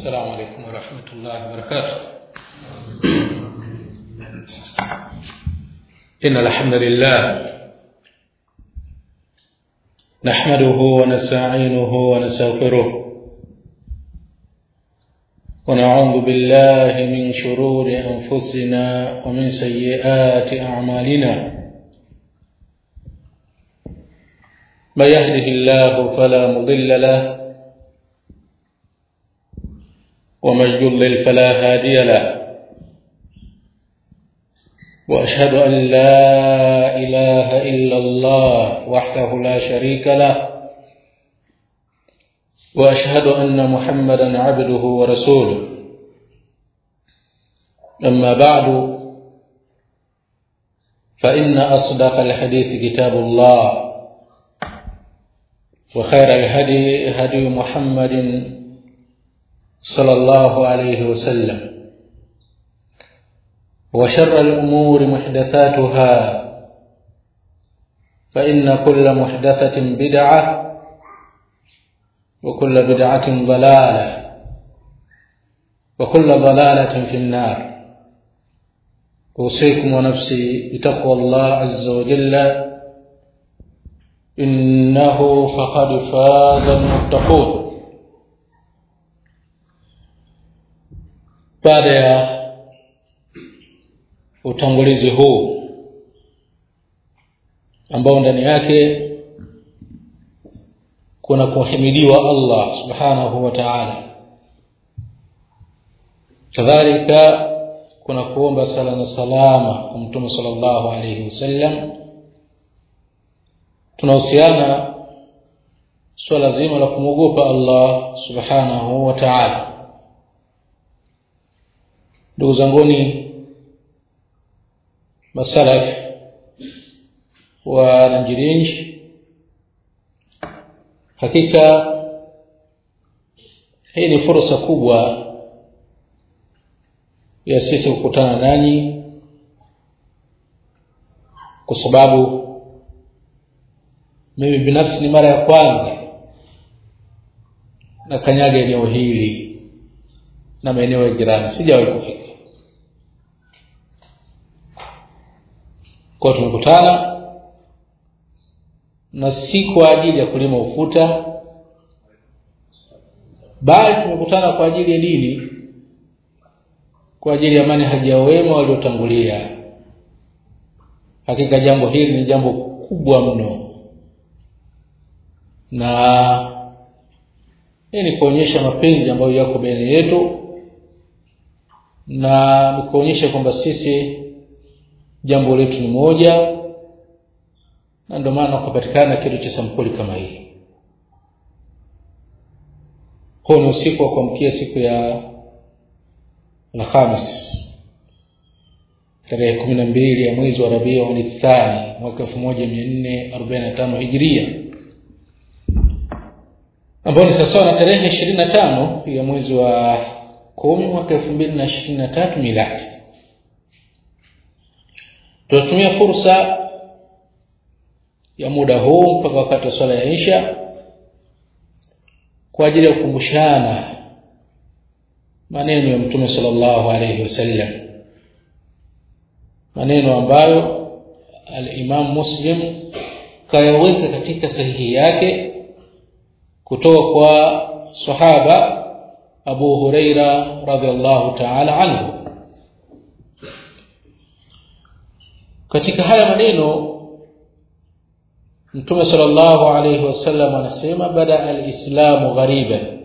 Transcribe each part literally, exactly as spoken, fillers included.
السلام عليكم ورحمة الله وبركاته. إن الحمد لله نحمده ونستعينه ونستغفره ونعوذ بالله من شرور أنفسنا ومن سيئات أعمالنا. ما يهده الله فلا مضل له ومن يضلل فلا هادي له. وأشهد أن لا إله إلا الله وحده لا شريك له وأشهد أن محمدا عبده ورسوله. أما بعد فإن أصدق الحديث كتاب الله وخير الهدي هدي محمد صلى الله عليه وسلم وشر الأمور محدثاتها فإن كل محدثة بدعة وكل بدعة ضلالة وكل ضلالة في النار. أوصيكم ونفسي بتقوى الله عز وجل إنه فقد فاز المتقون. Baada ya utangulizi huu ambao ndani yake kuna kuhimidiwa Allah subhanahu wa ta'ala, kadhalika kuna kuomba sala na salama kwa Mtume sallallahu alayhi wasallam, tunahusiana swala zima la kumwogopa Allah subhanahu wa ta'ala. Ndugu zanguni masalaf wa Nanjirinj, hakika hii ni fursa kubwa ya sisi kukutana nanyi, kwa sababu mimi binafsi ni mara ya kwanza na kanyaga eneo hili na maeneo ya jirani, sijawahi kufika. Kwa tumekutana na si kwa ajili ya kulima ufuta, bali tumekutana kwa ajili ya dini, kwa ajili ya manhaji ya wema waliotangulia. Hakika jambo hili ni jambo kubwa mno, na hii ni kuonyesha mapenzi ambayo yako baina yetu, na ni kuonyesha kwamba sisi jambo letu ni moja, na ndio maana kupatikana kitu cha sampuli kama hii. Kwa ni usiku wa kuamkia siku ya Alhamis tarehe kumi na mbili ya mwezi wa Rabiul Thani mwaka elfu moja mia nne arobaini na tano Hijria, ambao ni sawa na tarehe ishirini na tano ya mwezi wa kumi mwaka elfu mbili na ishirini na tatu miladi. Tunatumia fursa ya muda huu mpaka wakati wa swala ya Isha kwa ajili ya kukumbushana maneno ya Mtume sallallahu alayhi wasallam, maneno ambayo al-Imam Muslim kayaweka katika sahihi yake kutoka kwa sahaba Abu Huraira radhiallahu ta'ala anhu. Katika haya maneno Mtume sallallahu alayhi wasallam anasema, bada al-islamu ghariban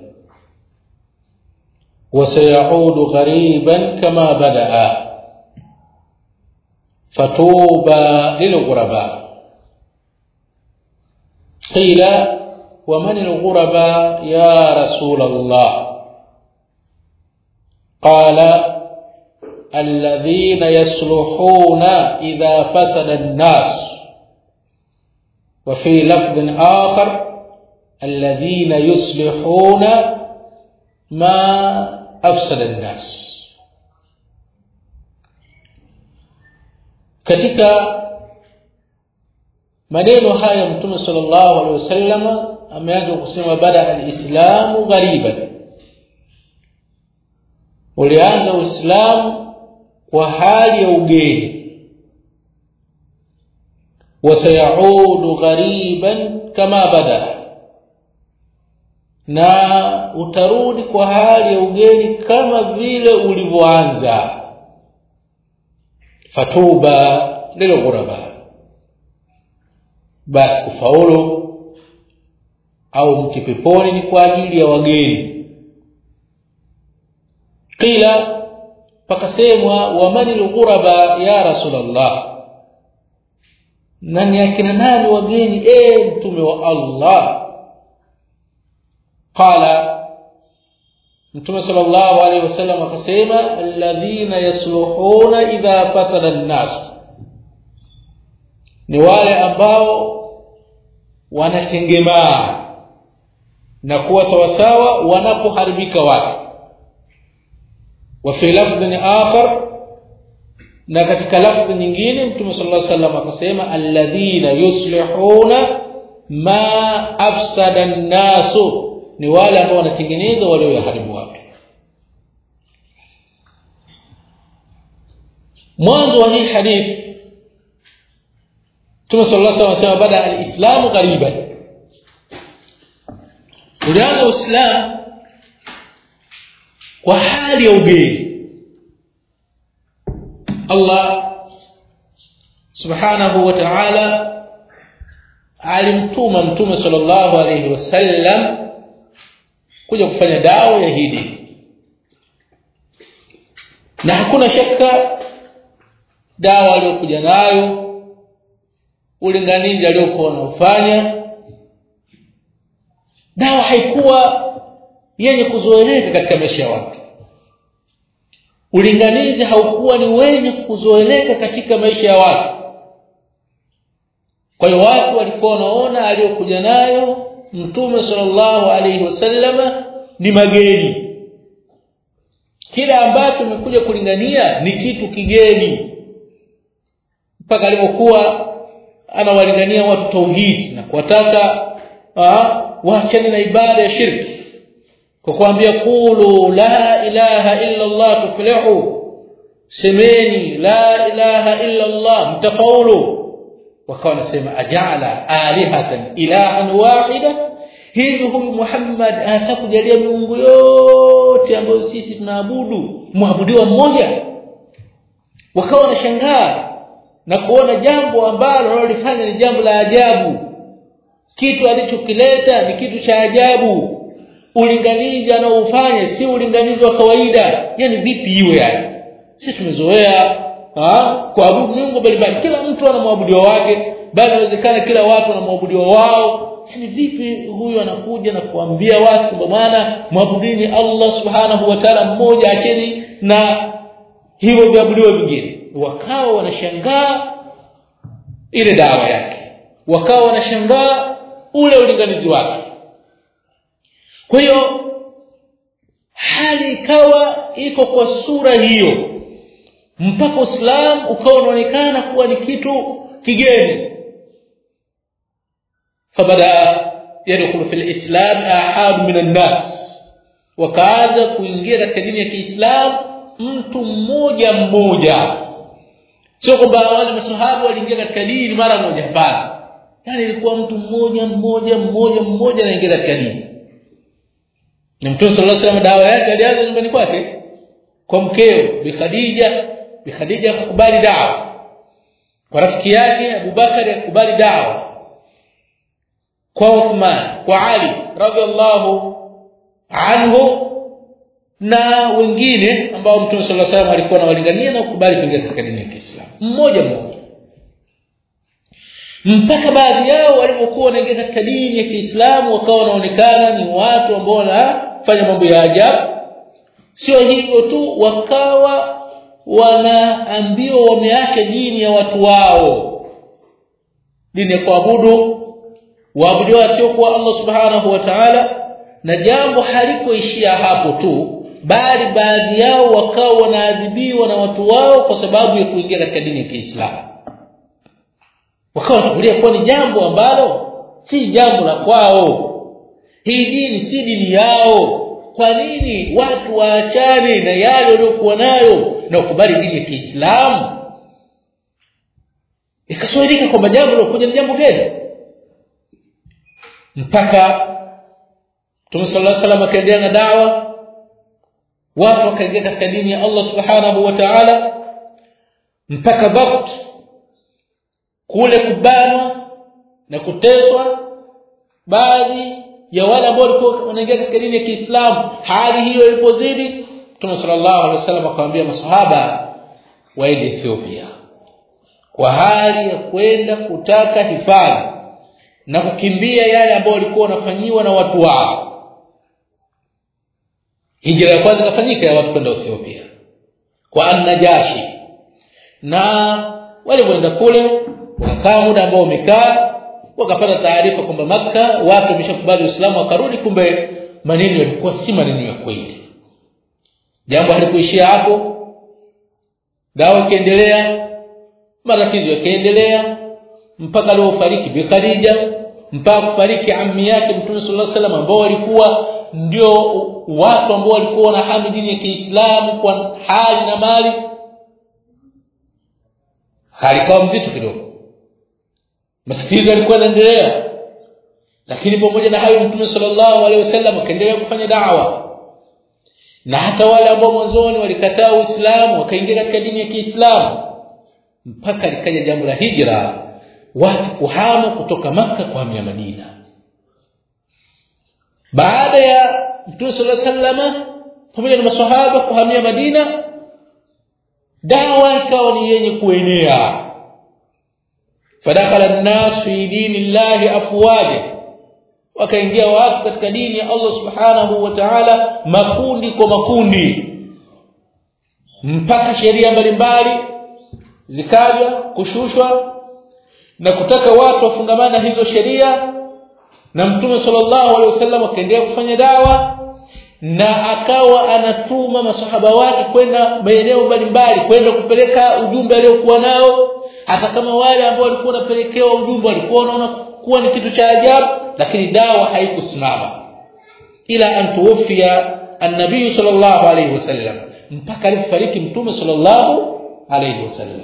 wa sayaudu ghariban kama badaa fatuba lilghuraba. Qila wa man al-ghuraba ya rasul Allah? qala الذين يصلحون إذا فسد الناس. وفي لفظ آخر الذين يصلحون ما أفسد الناس. katika maneno haya Mtume sallallahu alaihi wasallam ameanza kusema bada al-islamu ghariban, ulianza Uislamu kwa hali ya ugeni, wasayaudu ghariban kama bada, na utarudi kwa hali ya ugeni kama vile ulivyoanza. Fatuba lilghuraba, basi kufaulu au mkipeponi ni kwa ajili ya wageni. Qila, pakasemwa wa manil ghuraba ya Rasulullah, nani akina nani wageni e mtume wa Allah? Qala, mtume sallallahu alayhi wasallam akasema alladhina yasluhuna idha fasada an-nas, ni wale ambao wanatengemaa na kuwa sawa sawa wanapoharibika watu. Wa fi lafdhin akhar, na katika lafdhi nyingine mtume sallallahu alayhi wasallam akasema alladhina yuslihuna ma afsada an-nas, ni wale ambao wanatengeneza wale walioharibu watu. Mwanzo wa hii hadith mtume sallallahu alayhi wasallam bada al-islamu ghariban, ulianza Uislamu kwa hali ya ugeni. Allah subhanahu wa ta'ala alimtuma mtume sallallahu alayhi wasallam kuja kufanya dawa ya hidi, na hakuna shaka dawa aliyokuja nayo, ulinganizi aliyokuwa anaufanya, dawa haikuwa yenye kuzoeleka katika maisha ya watu. Ulinganizi haukuwa ni wenye kuzoeleka katika maisha ya watu. Kwa hiyo watu walikuwa wanaona aliyokuja nayo mtume sallallahu alayhi wasallam ni mageni. Kila ambacho umekuja kulingania ni kitu kigeni. Mpaka alipokuwa anawalingania watu tauhid na kuwataka waachane na ibada ya shirki, kwa kuambia qulu la ilaha illa Allah tuflihu, semeni la ilaha illa Allah mtafaulu. Wakawa nasema ajala alihatan ilahan wahida, hivi huyu Muhammad atakujalia miungu yote ambayo sisi tunaabudu muabudiwa mmoja? Wakawa wanashangaa na kuona jambo ambalo walifanya ni jambo la ajabu, kitu alichokileta ni kitu cha ajabu. Ulinganizi anaofanya si ulinganizi wa kawaida. Yani vipi iwe? Yani sisi tumezoea ah kuabudu Mungu mbalimbali, kila mtu ana muabudiwa wake, bali inawezekana kila watu wana muabudiwa wao. Yani vipi huyu anakuja na kuambia watu kwamba maana muabudini Allah subhanahu wa ta'ala mmoja, acheni na hivyo viabudiwa vingine? Wakao wanashangaa ile dawa yake, wakao wanashangaa ule ulinganizi wake. Kwa hiyo hali ikawa iko kwa sura hiyo, mpaka Uislamu ukawa unaonekana kuwa ni kitu kigeni. Fabada yadkhulu fil islam ahad min an-nas, wakaanza kuingia katika dini ya Kiislamu mtu mmoja mmoja. Sio kwamba wale maswahaba waliingia katika dini mara moja, hapana. Yani ilikuwa mtu mmoja mmoja mmoja mmoja anaingia katika dini. Na Mtume sallallahu alayhi wasallam dawa yake alianza nyumbani kwake kwa mkeo Bi Khadija. Bi Khadija akakubali dawa, kwa rafiki yake Abu Bakari akakubali dawa, kwa Uthman, kwa Ali radhiallahu anhu na wengine ambao Mtume sallallahu alayhi wasallam alikuwa anawalingania na kukubali kuingia katika dini ya Kiislamu mmoja mmoja, mpaka baadhi yao walipokuwa wanaingia katika dini ya Kiislamu wakawa wanaonekana ni watu ambao wanafanya mambo ya ajabu. Sio hivyo tu, wakawa wanaambiwa wameacha dini ya watu wao, dini ya kuabudu waabudiwa sio kwa Allah subhanahu wa ta'ala. Na jambo halikoishia hapo tu, bali baadhi yao wakawa wanaadhibiwa na watu wao kwa sababu ya kuingia katika dini ya Kiislamu. Wakawa wanakulia kuwa ni jambo ambalo si jambo la kwao. Hii dini si dini yao. kwa nini watu waachane na yale waliokuwa nayo na ukubali dini ya Kiislamu? Ikaswalika kwamba jambo lilokuja ni jambo gani, mpaka Mtume sallallahu alaihi wasallam akaendelea na dawa, watu wakaingia katika dini ya Allah subhanahu wa ta'ala, mpaka dhabt kule kubanwa na kuteswa baadhi ya wale ambao walikuwa wanaingia katika dini ya Kiislamu. Hali hiyo ilipozidi, Mtume sallallahu alaihi wasallam akamwambia masahaba waende Ethiopia kwa hali ya kwenda kutaka hifadhi na kukimbia yale ambao walikuwa wanafanyiwa na watu wao. Hijra ya kwanza kafanyika ya watu kwenda Ethiopia kwa An-Najashi, na wale wenda kule wakakaa muda ambao wamekaa, wakapata taarifa kwamba Makka watu wameshakubali Uislamu, wakarudi, kumbe maneno yalikuwa si maneno ya kweli. Jambo halikuishia hapo, dawa ikaendelea, matatizo yakaendelea, mpaka leo fariki Bi Khadija, mpaka kufariki ammi yake Mtume sallallahu alaihi wasallam, ambao walikuwa ndio watu ambao walikuwa wanahami dini ya Kiislamu kwa hali na mali. Hali kwa mzito kidogo, matatizo yalikuwa yanaendelea, lakini pamoja na hayo Mtume sallallahu alaihi wasallam akaendelea kufanya da'wa. Na hata wale ambao mwanzoni walikataa Uislamu wakaingia katika dini ya Kiislamu, mpaka likaja jambo la hijra, watu kuhama kutoka Makka kuhamia Madina. Baada ya Mtume sallallahu alaihi wasallam pamoja na maswahaba kuhamia Madina, dawa ikawa ni yenye kuenea. Fadakhala an-nas fi dinillahi afwaja, wakaingia watu katika dini ya Allah subhanahu wa ta'ala makundi kwa makundi, mpaka sheria mbalimbali zikaja kushushwa na kutaka watu wafungamana hizo sheria. Na Mtume sallallahu alaihi wasallam akaendelea kufanya dawa, na akawa anatuma masahaba wake kwenda maeneo mbalimbali kwenda kupeleka ujumbe aliokuwa nao, hata kama wale ambao walikuwa wanapelekewa ujumbe walikuwa wanaona kuwa ni kitu cha ajabu, lakini dawa haikusimama ila an tuwafia an-nabii sallallahu alaihi wasallam, mpaka alifariki Mtume sallallahu alaihi wasallam.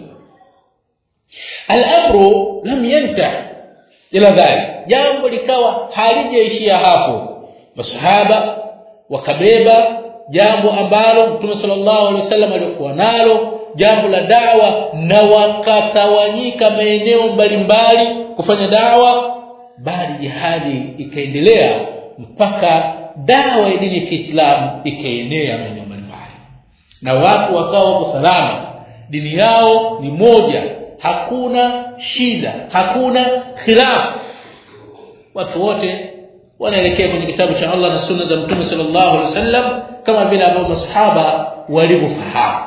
Al-amru lam yantah ila dhalik, jambo likawa halijaishia hapo. Masahaba wakabeba jambo ambalo Mtume sallallahu alaihi wasallam alikuwa nalo, jambo la da'wa, na wakatawanyika maeneo mbalimbali kufanya da'wa, bali jihadi ikaendelea mpaka da'wa ya dini ya Kiislamu ikaenea maeneo mbalimbali, na watu wakawa wako salama, dini yao ni moja, hakuna shida, hakuna khilaf, watu wote wanaelekea kwenye kitabu cha Allah na sunna za Mtume sallallahu alaihi wasallam kama vile ambao masahaba walivyofahamu.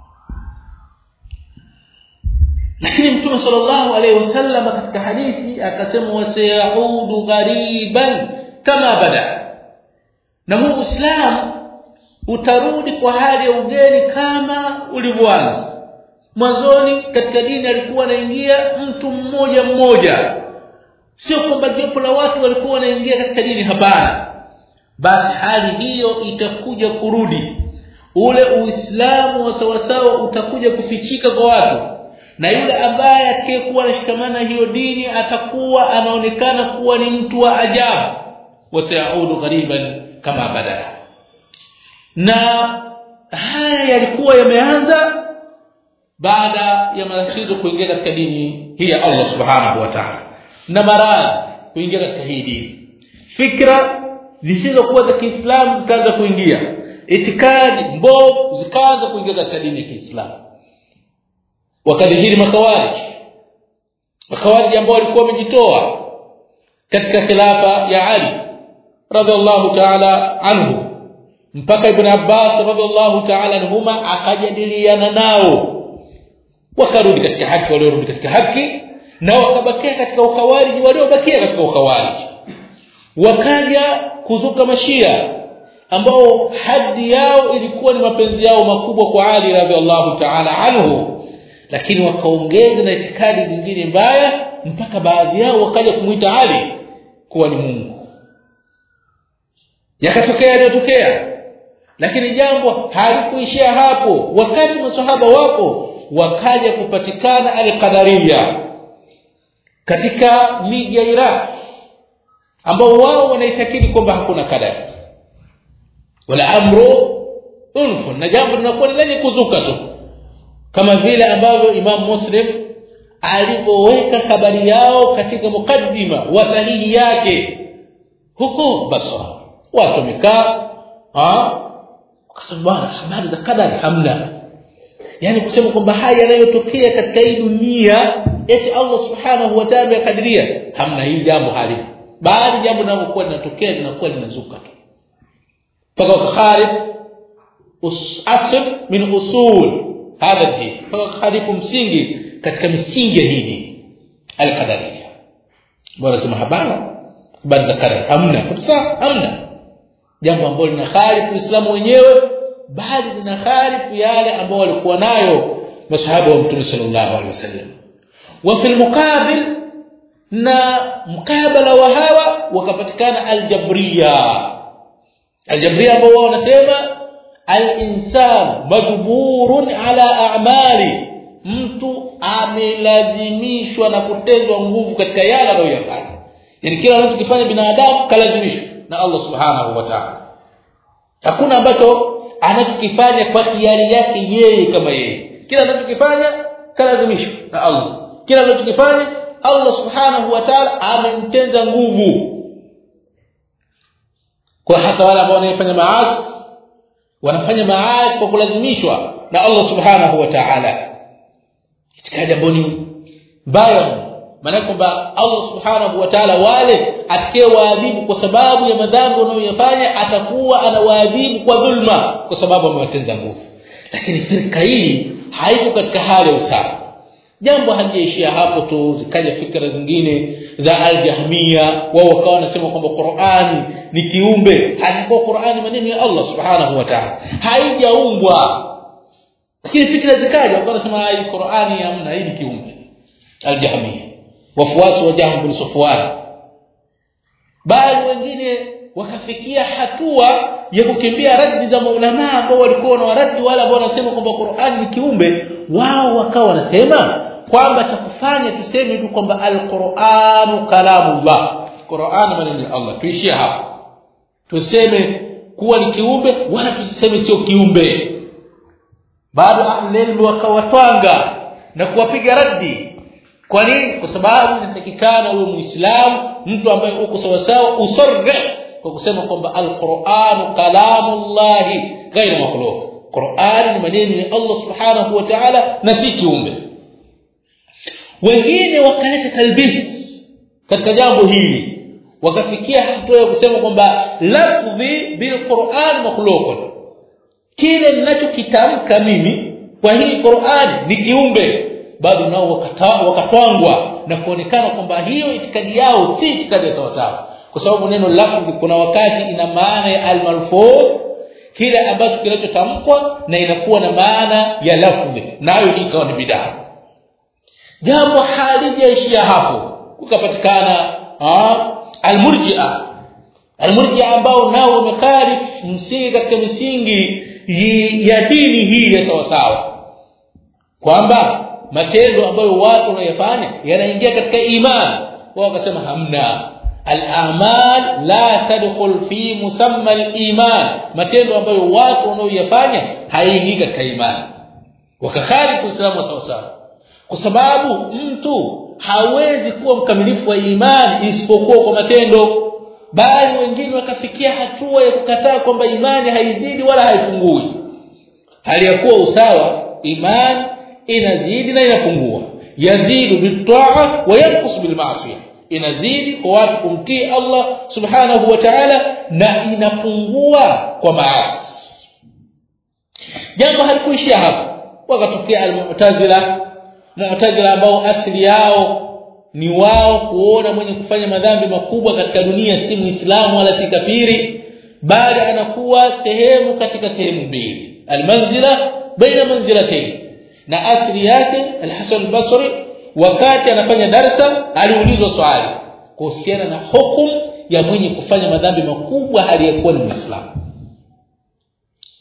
Lakini Mtume sallallahu alaihi wasallam katika hadithi akasema, wasayaudu ghariban kama bada, na huu Uislamu utarudi kwa hali ya ugeni kama ulivyoanza. Mwanzoni katika dini alikuwa anaingia mtu mmoja mmoja, sio kwamba jopo la watu walikuwa wanaingia katika dini, hapana. Basi hali hiyo itakuja kurudi, ule Uislamu wa sawasawa utakuja kufichika kwa watu, na yule ambaye atakayekuwa anashikamana hiyo dini atakuwa anaonekana kuwa ni mtu wa ajabu. Wasayaudu ghariban kama bada. Na haya yalikuwa yameanza baada ya matatizo kuingia katika dini hii ya Allah subhanahu wa ta'ala, na maradhi kuingia katika hii dini, fikra zisizokuwa za Kiislamu zikaanza kuingia, itikadi mbovu zikaanza kuingia katika dini ya Kiislamu. Wakadhihiri makawarij, makawarij ambao walikuwa wamejitoa katika khilafa ya Ali radhiallahu ta'ala anhu, mpaka Ibn Abbas radhiallahu ta'ala anhuma akajadiliana nao, wakarudi katika haki waliorudi katika haki, na wakabakia katika ukhawariji waliobakia katika ukhawariji. Wakaja kuzuka mashia ambao hadhi yao ilikuwa ni mapenzi yao makubwa kwa Ali radhiallahu ta'ala anhu, lakini wakaongeza na itikadi zingine mbaya, mpaka baadhi yao wakaja kumuita Ali kuwa ni Mungu. Yakatokea yaliyotokea, lakini jambo halikuishia hapo. Wakati masahaba wako wakaja kupatikana al-Qadariyya katika miji ya Iraq ambao wao wanaitakidi kwamba hakuna kadari wala amru unfun, na jambo linakuwa lenye kuzuka tu, kama vile ambavyo Imam Muslim alipoweka habari yao katika mukaddima wa sahihi yake huko Basra. Watu wamekaa ah wakasema bwana, habari za kadari hamna. Yani kusema kwamba haya yanayotokea katika hii dunia eti Allah subhanahu wa ta'ala yakadiria, hamna, hili jambo halipo. Baadhi jambo linalokuwa linatokea linakuwa linazuka tu mpaka kharif asl min usul hadha din, mpaka kharifu msingi katika misingi ya dini al-Qadariyya. Bora sema habana habari za kadari hamna kabisa, hamna. Jambo ambalo lina khalifu Uislamu wenyewe, bali lina khalifu yale ambao walikuwa nayo masahaba wa Mtume sallallahu alaihi wasallam. Wa fil muqabil, na mkabala wa hawa wakapatikana al-Jabriyya. Al-Jabriyya ambao wanasema al-insan majburun ala a'mali, mtu amelazimishwa na kutendwa nguvu katika yale anayofanya. Yani kila anachokifanya binadamu kalazimishwa na Allah subhanahu wa ta'ala. Hakuna ambacho anachokifanya kwa hiari yake yeye kama yeye. Kila anachokifanya kalazimishwa na Allah. Kila anachokifanya Allah subhanahu wa ta'ala amemtenza nguvu. Kwa hata wale ambao wanafanya maasi, wanafanya maasi kwa kulazimishwa na Allah subhanahu wa ta'ala. Katika jambo ni mbaya, maana kwamba Allah subhanahu wa ta'ala wale atakayewaadhibu kwa sababu ya madhambi wanayofanya atakuwa anawaadhibu kwa dhulma kwa sababu amewatenza nguvu. Lakini firka hii haiko katika hali ya usawa. Jambo halijaishia hapo tu, zikaja fikra zingine za al-Jahmiyya, wao wakawa wanasema kwamba Qur'ani ni kiumbe. Haikuwa Qur'ani maneno ya Allah subhanahu wa ta'ala, haijaumbwa. Lakini fikra zikaja wakawa wanasema hii Qur'ani hamna, hii ni kiumbe. Al-Jahmiyya wafuasi wa Jahm bin Safwan, bali wengine wakafikia hatua ya kukimbia raddi za maulama ambao walikuwa na waradi wala ambao wanasema kwamba Qur'an ni kiumbe. Wao wakawa wanasema kwamba cha kufanya tuseme tu kwamba al-Qur'anu kalamullah, Qur'an maneno ya Allah, tuishie hapo. Tuseme kuwa ni kiumbe wala tusiseme sio kiumbe. Bado ahlul wakawatwanga na kuwapiga raddi. Kwa nini? Kwa sababu inatakikana uwe Muislamu, mtu ambaye uko sawa sawa, usarrih kwa kusema kwamba al-Qur'anu kalamullah ghayr makhluq. Qur'an ni maneno ya Allah subhanahu wa ta'ala na si kiumbe. Wengine wakaleta talbis katika jambo hili, wakafikia hatua ya kusema kwamba lafzi bil Qur'an makhluq, kile ninachokitamka mimi kwa hii Qur'an ni kiumbe. Bado nao wakatwangwa na kuonekana kwamba hiyo itikadi yao si itikadi sawa sawa, kwa sababu neno lafzi kuna wakati ina maana ya al-malfuz, kile ambacho kinachotamkwa, na inakuwa na maana ya lafzi, nayo hii ikawa ni bid'a. Jambo halijaishia hapo, kukapatikana al-Murji'a. Al-Murji'a ambao nao wamekharif msingi katika misingi ya dini hii ya sawa sawa, kwamba matendo ambayo watu wanayofanya yanaingia katika imani. Wao wakasema hamna, al-a'mal la tadkhul fi musamma al-iman, matendo ambayo watu wanayofanya haingii katika imani. Wakakhalifu Uislamu sawa sawa, kwa sababu mtu hawezi kuwa mkamilifu wa imani isipokuwa kwa matendo. Bali wengine wakafikia hatua ya kukataa kwamba imani haizidi wala haipungui, hali ya kuwa usawa imani inazidi na inapungua. Yazidu bitaa wa yanqus bil ma'siyah, inazidi kwa watu kumtii Allah subhanahu wa ta'ala na inapungua kwa maasi. Jambo halikuishia hapo, wakatokea al-Mu'tazila. Mu'tazila ambao asili yao ni wao kuona mwenye kufanya madhambi makubwa katika dunia si Muislamu wala si kafiri, bali anakuwa sehemu katika sehemu mbili, al-manzila baina manzilatayn. Na asili yake al-Hasan al-Basri wakati anafanya darasa aliulizwa swali kuhusiana na hukumu ya mwenye kufanya madhambi makubwa hali ya kuwa ni Muislamu.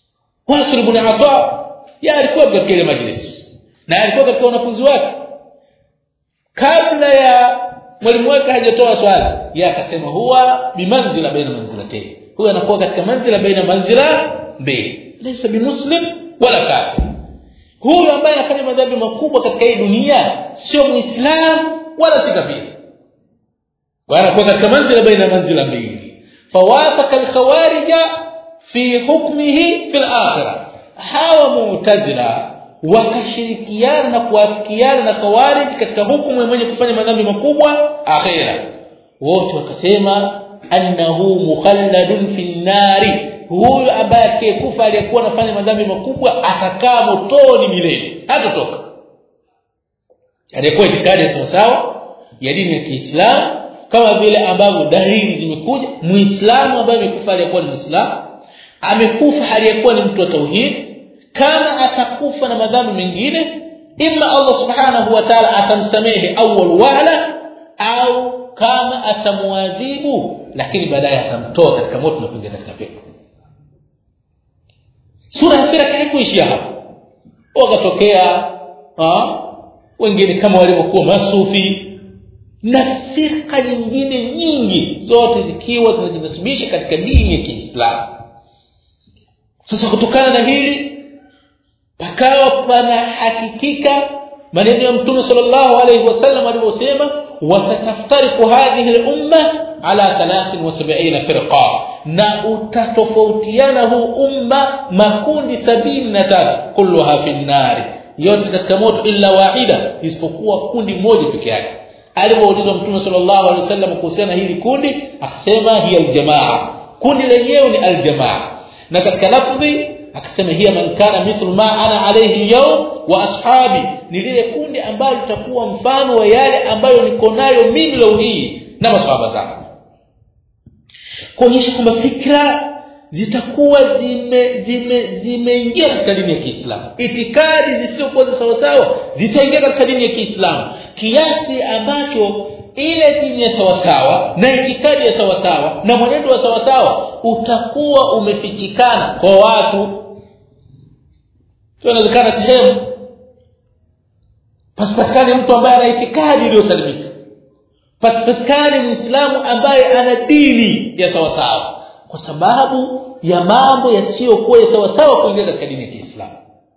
Wasil ibn Ata ya alikuwa katika ile majlis na alikuwa katika wanafunzi wake. Kabla ya mwalimu wake hajatoa swali, yeye akasema huwa bimanzila baina manzilatayn, huwa anakuwa katika manzila baina manzila mbili, laysa bimuslim wala kafir. Huyu ambaye anafanya madhambi makubwa katika hii dunia sio muislamu wala si kafiri, wanakuwa katika manzila baina manzila mbili. Fawafaka al-khawarija fi hukmihi fi al-akhirah, hawa mu'tazila wakashirikiana na kuafikiana na khawarij katika hukumu ya mwenye kufanya madhambi makubwa akhira. Wote wakasema annahu mukhalladun fi nari, huyu ambaye akikufa aliyekuwa anafanya madhambi makubwa atakaa motoni milele, hatotoka. Alikuwa itikadi sawa sawa ya dini ya Kiislamu, kama vile ambavyo dalili zimekuja. Muislamu ambaye amekufa aliyekuwa ni Muislamu, amekufa aliyekuwa ni mtu wa tauhid, kama atakufa na madhambi mengine, imma Allah subhanahu wa ta'ala atamsamehe awwal wala, au kama atamuadhibu lakini baadaye atamtoa katika moto na kuingia katika pepo. Sura ya Firqa haikuishia hapo. Wakatokea ah wengine kama walivyokuwa masufi na firqa nyingine nyingi, zote zikiwa zinajinasibisha katika dini ya Kiislamu. Sasa kutokana na hili pakawa pana hakikika maneno ya Mtume sallallahu alayhi wasallam alivyosema, wasataftariqu hadhihi al-umma ala thalathin wa sab'ina firqa, na utatofautiana huu umma makundi sabini na tatu, kulluha fi an-nar, yote katika moto illa wahida, isipokuwa kundi moja pekee yake. Alipoulizwa Mtume sallallahu alayhi wasallam kuhusiana hili kundi, akasema hiya al-jamaa, kundi lenyewe ni al-jamaa. Na katika lafzi akasema hiya man kana mithlu ma ana alayhi yawm wa ashabi, ni lile kundi ambalo litakuwa mfano wa yale ambayo niko nayo mimi leo hii na maswahaba zangu. Kuonyesha kwamba fikra zitakuwa zime zime zimeingia katika dini ya Kiislamu, itikadi zisizokuwa sawa sawa zitaingia katika dini ya Kiislamu, kiasi ambacho ile dini ya sawa sawa na itikadi ya sawa sawa na mwenendo wa sawa sawa utakuwa umefichikana kwa watu. Tunawezekana sehemu pasipatikane mtu ambaye ana itikadi iliyosalimika, pasipatikane Muislamu ambaye ana dini ya sawa sawa, kwa sababu ya mambo yasiyokuwa ya sawa sawa kuingia katika dini ya Kiislamu.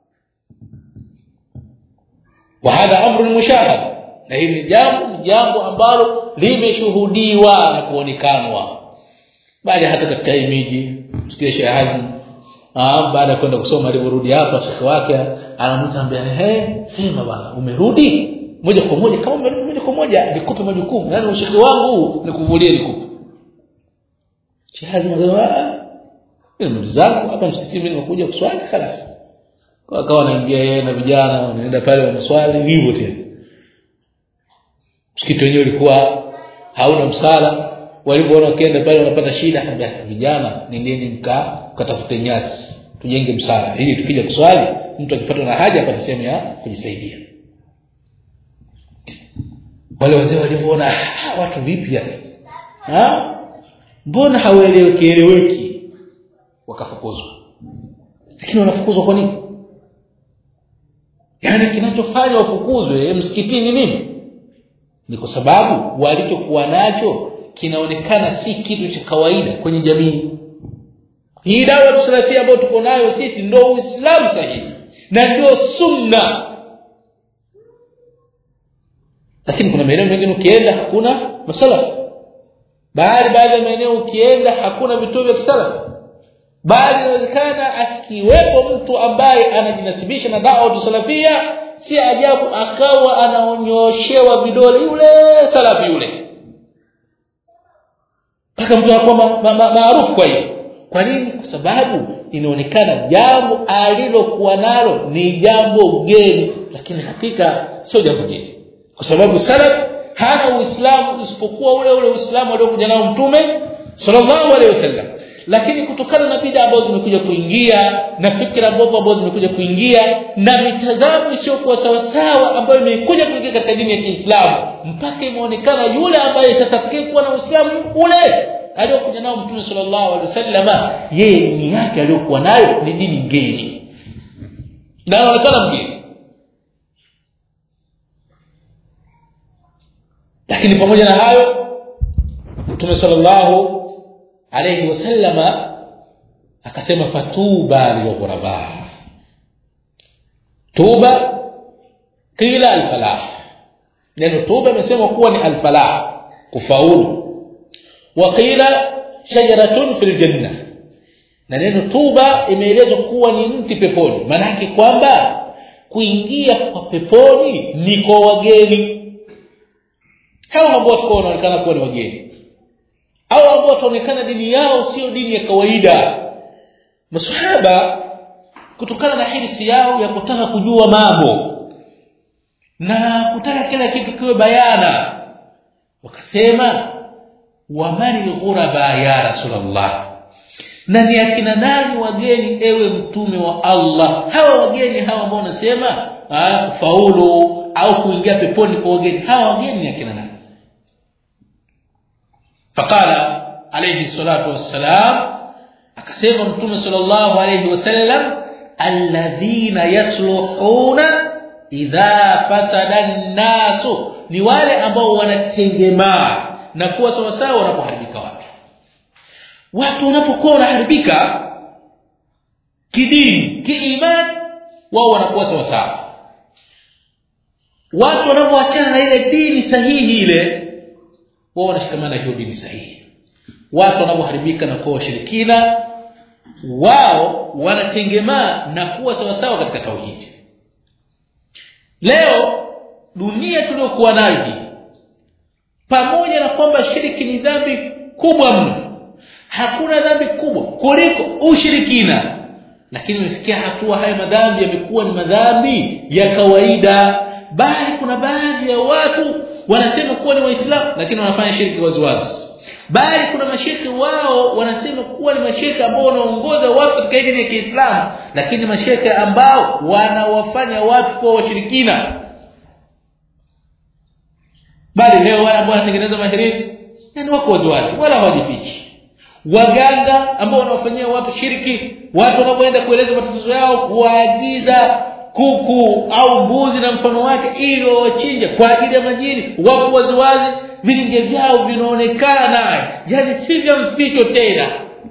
Wa hadha amrun mushahad, na hili jambo jambo ambalo limeshuhudiwa na kuonekanwa. Baada hata katika hii miji msikie Sheikh Hazim ah baada ya kwenda kusoma alirudi hapa, shekhi wake anamtambia ehe, sema bwana umerudi moja kwa moja, kama umerudi moja kwa moja nikupe majukumu, yani ushekhi wangu nikuvulie nikupe. Sheikh Hazim anasema ni ndugu zangu hapa msikitini, mimi nimekuja kuswali خلاص. Kwa akawa anaingia yeye na vijana wanaenda pale wanaswali hivyo tena. Msikiti wenyewe ulikuwa hauna msala, walipoona kienda pale wanapata shida, akambia vijana nendeni mkaa katafute nyasi tujenge msala ili tukija kuswali mtu akipata na haja apate sehemu ya kujisaidia. Wale wazee walipoona watu vipi yani, ha mbona hawaeleweki eleweki, wakafukuzwa. Lakini wanafukuzwa kwa nini? Yani kinachofanya wafukuzwe msikitini nini? Ni kwa sababu walichokuwa nacho kinaonekana si kitu cha kawaida kwenye jamii. Hii dawa salafia ambayo tuko nayo sisi ndio Uislamu sahihi na ndio sunna. Lakini kuna maeneo mengine ukienda hakuna masalafu, bali baadhi ya maeneo ukienda hakuna vituo vya kisalafu, bali inawezekana akiwepo mtu ambaye anajinasibisha na dawa salafia, si ajabu akawa anaonyoshewa vidole yule salafi yule, mpaka mtu anakuwa maarufu. Kwa hiyo kwa nini? Kwa sababu inaonekana jambo alilokuwa nalo ni jambo geni, lakini hakika sio jambo geni, kwa sababu salaf hana Uislamu isipokuwa ule ule Uislamu aliokuja nao Mtume sallallahu alaihi wasallam. Lakini kutokana na bid'a ambazo zimekuja kuingia na fikra mbovu ambazo zimekuja kuingia na mitazamo isiyokuwa sawa sawa ambayo imekuja kuingia katika dini ya Kiislamu, mpaka imeonekana yule ambaye sasa fikiri kuwa na Uislamu ule aliyokuja nao Mtume sallallahu alaihi wasallam, yeye dini yake aliyokuwa nayo ni dini ngeni na anaonekana mgeni. Lakini pamoja na hayo Mtume sallallahu alayhi wasallama akasema fatuba lilghuraba, tuba qila alfalah. Neno tuba imesema kuwa ni alfalah, kufaulu. Wa qila shajaratun fil janna, na neno tuba imeelezwa kuwa ni mti peponi. Maana yake kwamba kuingia kwa peponi ni kwa wageni. Hao ambao wanaonekana kuwa ni wageni, au ambao wanaonekana dini yao sio dini ya kawaida. Masahaba kutokana na hirsi yao ya kutaka kujua mambo na kutaka kila kitu kiwe bayana, wakasema wa manil ghuraba ya Rasulullah, na ni akina nani wageni ewe mtume wa Allah? Hawa wageni hawa ambao wanasema kufaulu au kuingia peponi kwa wageni, hawa wageni ni akina nani? Faqala alayhi salatu wassalam, akasema Mtume sallallahu alayhi wasallam, alladhina yasluhuna idha fasada an-nasu, ni wale ambao wanatengemaa na kuwa sawa sawa wanapoharibika watu. Watu wanapokuwa wanaharibika kidini, kiimani, wao wanakuwa sawa sawa. Watu wanapoachana na ile dini sahihi ile, wao wanashikamana na hiyo dini sahihi. Watu wanapoharibika na kuwa washirikina, wao wanatengemaa na kuwa sawa sawa katika tauhidi. Leo dunia tuliyokuwa nayo, pamoja na kwamba shiriki ni dhambi kubwa mno, hakuna dhambi kubwa kuliko ushirikina, lakini imefikia hatua haya madhambi yamekuwa ni madhambi ya kawaida. Bali kuna baadhi ya watu wanasema kuwa ni Waislamu lakini wanafanya shirki waziwazi. Bali kuna mashekhe wao wanasema kuwa ni mashekhe ambao wanaongoza watu katika dini ya Kiislamu, lakini mashekhe ambao wanawafanya watu kuwa washirikina. Bali leo wale ambao wanatengeneza mahirizi yani wako waziwazi, wala hawajifichi. Waganga ambao wanawafanyia watu shirki, watu wanapoenda kueleza matatizo yao kuagiza kuku au mbuzi na mfano wake ili wachinje kwa ajili ya majini, wako waziwazi, vilinge vyao vinaonekana, yani si vya mficho tena.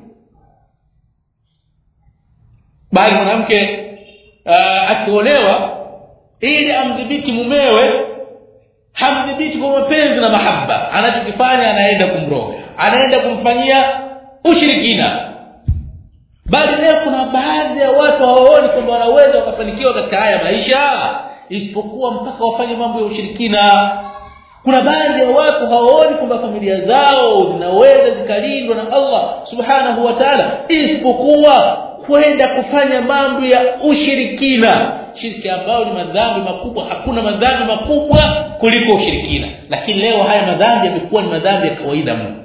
Bali mwanamke uh, akiolewa ili amdhibiti mumewe, hamdhibiti kwa mapenzi na mahaba, anachokifanya anaenda kumroga, anaenda kumfanyia ushirikina. Bali leo kuna baadhi ya watu hawaoni kwamba wanaweza wakafanikiwa katika haya maisha isipokuwa mpaka wafanye mambo ya ushirikina. Kuna baadhi ya watu hawaoni kwamba familia zao zinaweza zikalindwa na Allah subhanahu wa ta'ala isipokuwa kwenda kufanya mambo ya ushirikina, shirki ambao ni madhambi makubwa. Hakuna madhambi makubwa kuliko ushirikina, lakini leo haya madhambi yamekuwa ni madhambi ya kawaida mno.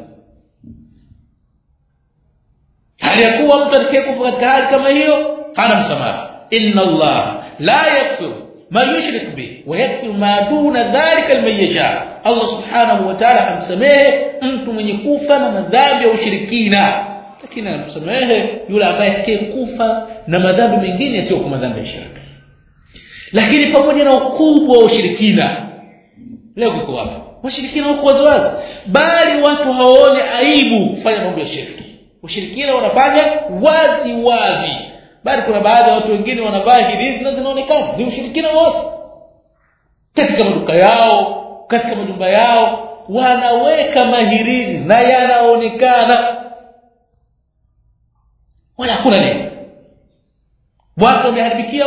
Hali ya kuwa mtu atakayekufa katika hali kama hiyo hana msamaha. Inna Allah la yaghfiru ma yushrik bihi wa yaghfiru ma duna dhalika liman yasha. Allah subhanahu wa ta'ala hamsamehe mtu mwenye kufa na madhambi ya ushirikina, lakini anamsamehe yule ambaye atakayekufa na madhambi mengine yasiyo kama madhambi ya shirki. Lakini pamoja na ukubwa wa ushirikina, leo kuko wapi? Washirikina wako waziwazi, bali watu hawaoni aibu kufanya mambo ya shirki. Ushirikina wanafanya wazi wazi, bali kuna baadhi ya watu wengine wanavaa hirizi na zinaonekana ni ushirikina wazi. Katika maduka yao, katika majumba yao wanaweka mahirizi na yanaonekana, wala hakuna neno. Watu wameharibikia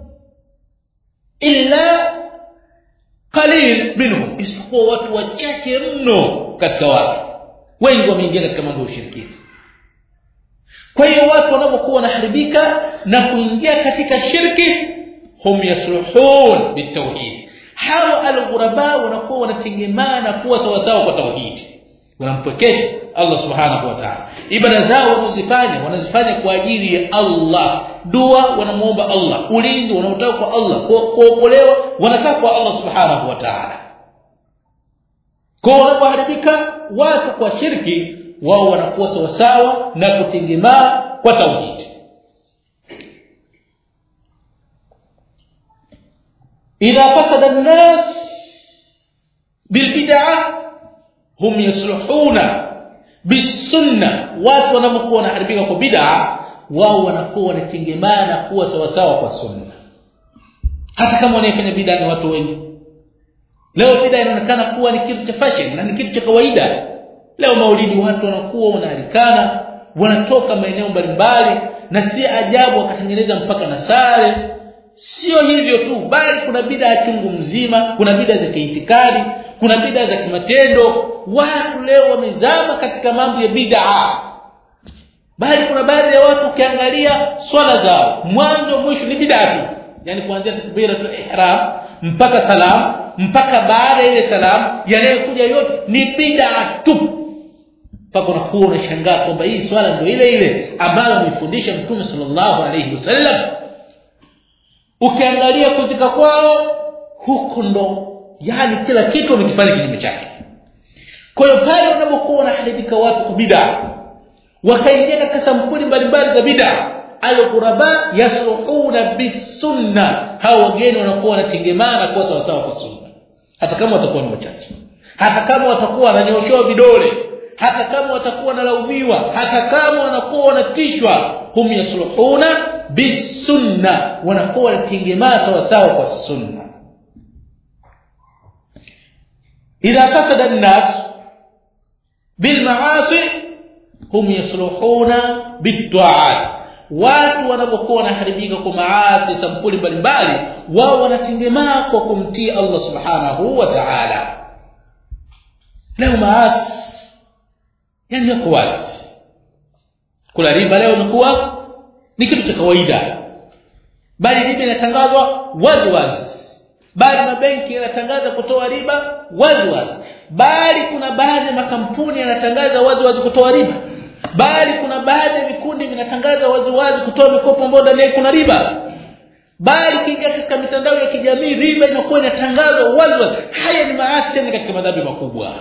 illa qalil minhum, isipokuwa watu wachache mno katika watu. Wengi wameingia katika mambo ya ushirikina. Kwa hiyo watu wanapokuwa wanaharibika na kuingia katika shirki, hum yasluhun bitawhid. Hao al-ghuraba wanakuwa wanatengemana kuwa sawa sawa kwa tauhid, wanampokesha Allah subhanahu wa ta'ala. Ibada zao wanazifanya wanazifanya kwa ajili ya Allah. Dua wanamuomba Allah, ulinzi wanaotaka kwa Allah, kuokolewa wanataka kwa Allah subhanahu wa ta'ala. Kwa wanapoharibika watu kwa shirki, wao wanakuwa sawa sawa na kutengemaa kwa tauhid. idha fasada an-nas bil bid'ah hum yusluhuna bis sunnah, watu wanapokuwa wanaharibika kwa bid'ah wao wanakuwa wanatengemaa na kuwa sawa sawa kwa sunna. Hata kama wanafanya bid'ah ni watu wengi. Leo bid'ah inaonekana kuwa ni kitu cha fashion na ni kitu cha kawaida. Leo maulidi watu wanakuwa wanaalikana, wanatoka maeneo mbalimbali, na si ajabu wakatengeneza mpaka na sare. Sio hivyo tu, bali kuna bid'ah chungu mzima, kuna bid'ah za kiitikadi, kuna bid'ah za kimatendo. Watu leo wamezama katika mambo ya bid'ah. Bali kuna baadhi ya watu ukiangalia swala zao mwanzo mwisho ni bid'ah tu. Yaani kuanzia takbiratul ihram mpaka salam, mpaka baada ile salam yanayokuja yote ni bid'ah tu. Mpaka unakuwa unashangaa kwamba hii swala ndio ile ile ambayo amefundisha Mtume sallallahu alayhi wasallam. Ukiangalia kuzika kwao huko ndo yani kila kitu wamekifanya kinyume chake. Kwa hiyo pale unapokuwa unaharibika watu kwa bid'ah, wakaingia katika sampuli mbalimbali za bid'ah, al-quraba yasluhuna bis-sunna, hao wageni wanakuwa wanatengemana kwa sawa sawa kwa sunna, hata kama watakuwa ni wachache, hata kama watakuwa wananyoshoa vidole, hata kama watakuwa wanalaumiwa, hata kama wanakuwa wanatishwa, hum yasluhuna bis-sunna, wanakuwa wanatengemana sawa sawa kwa sunna. idha fasada an-nas bil ma'asi hum yasluhuna bit-ta'at, watu wanapokuwa wanaharibika kwa maasi sampuli mbalimbali wao wanatengemaa kwa kumtii Allah subhanahu wa ta'ala. Leo maasi yani yako wazi. Kula riba leo imekuwa ni kitu cha kawaida, bali riba inatangazwa wazi wazi, bali mabenki yanatangaza kutoa riba wazi wazi, bali kuna baadhi ya makampuni yanatangaza wazi wazi kutoa riba, bali kuna baadhi ya vikundi vinatangaza wazi wazi kutoa mikopo ambayo ndani yake kuna riba, bali kinga katika mitandao ya kijamii riba inakuwa inatangazwa wazi wazi. Haya ni maasi tena katika madhambi makubwa.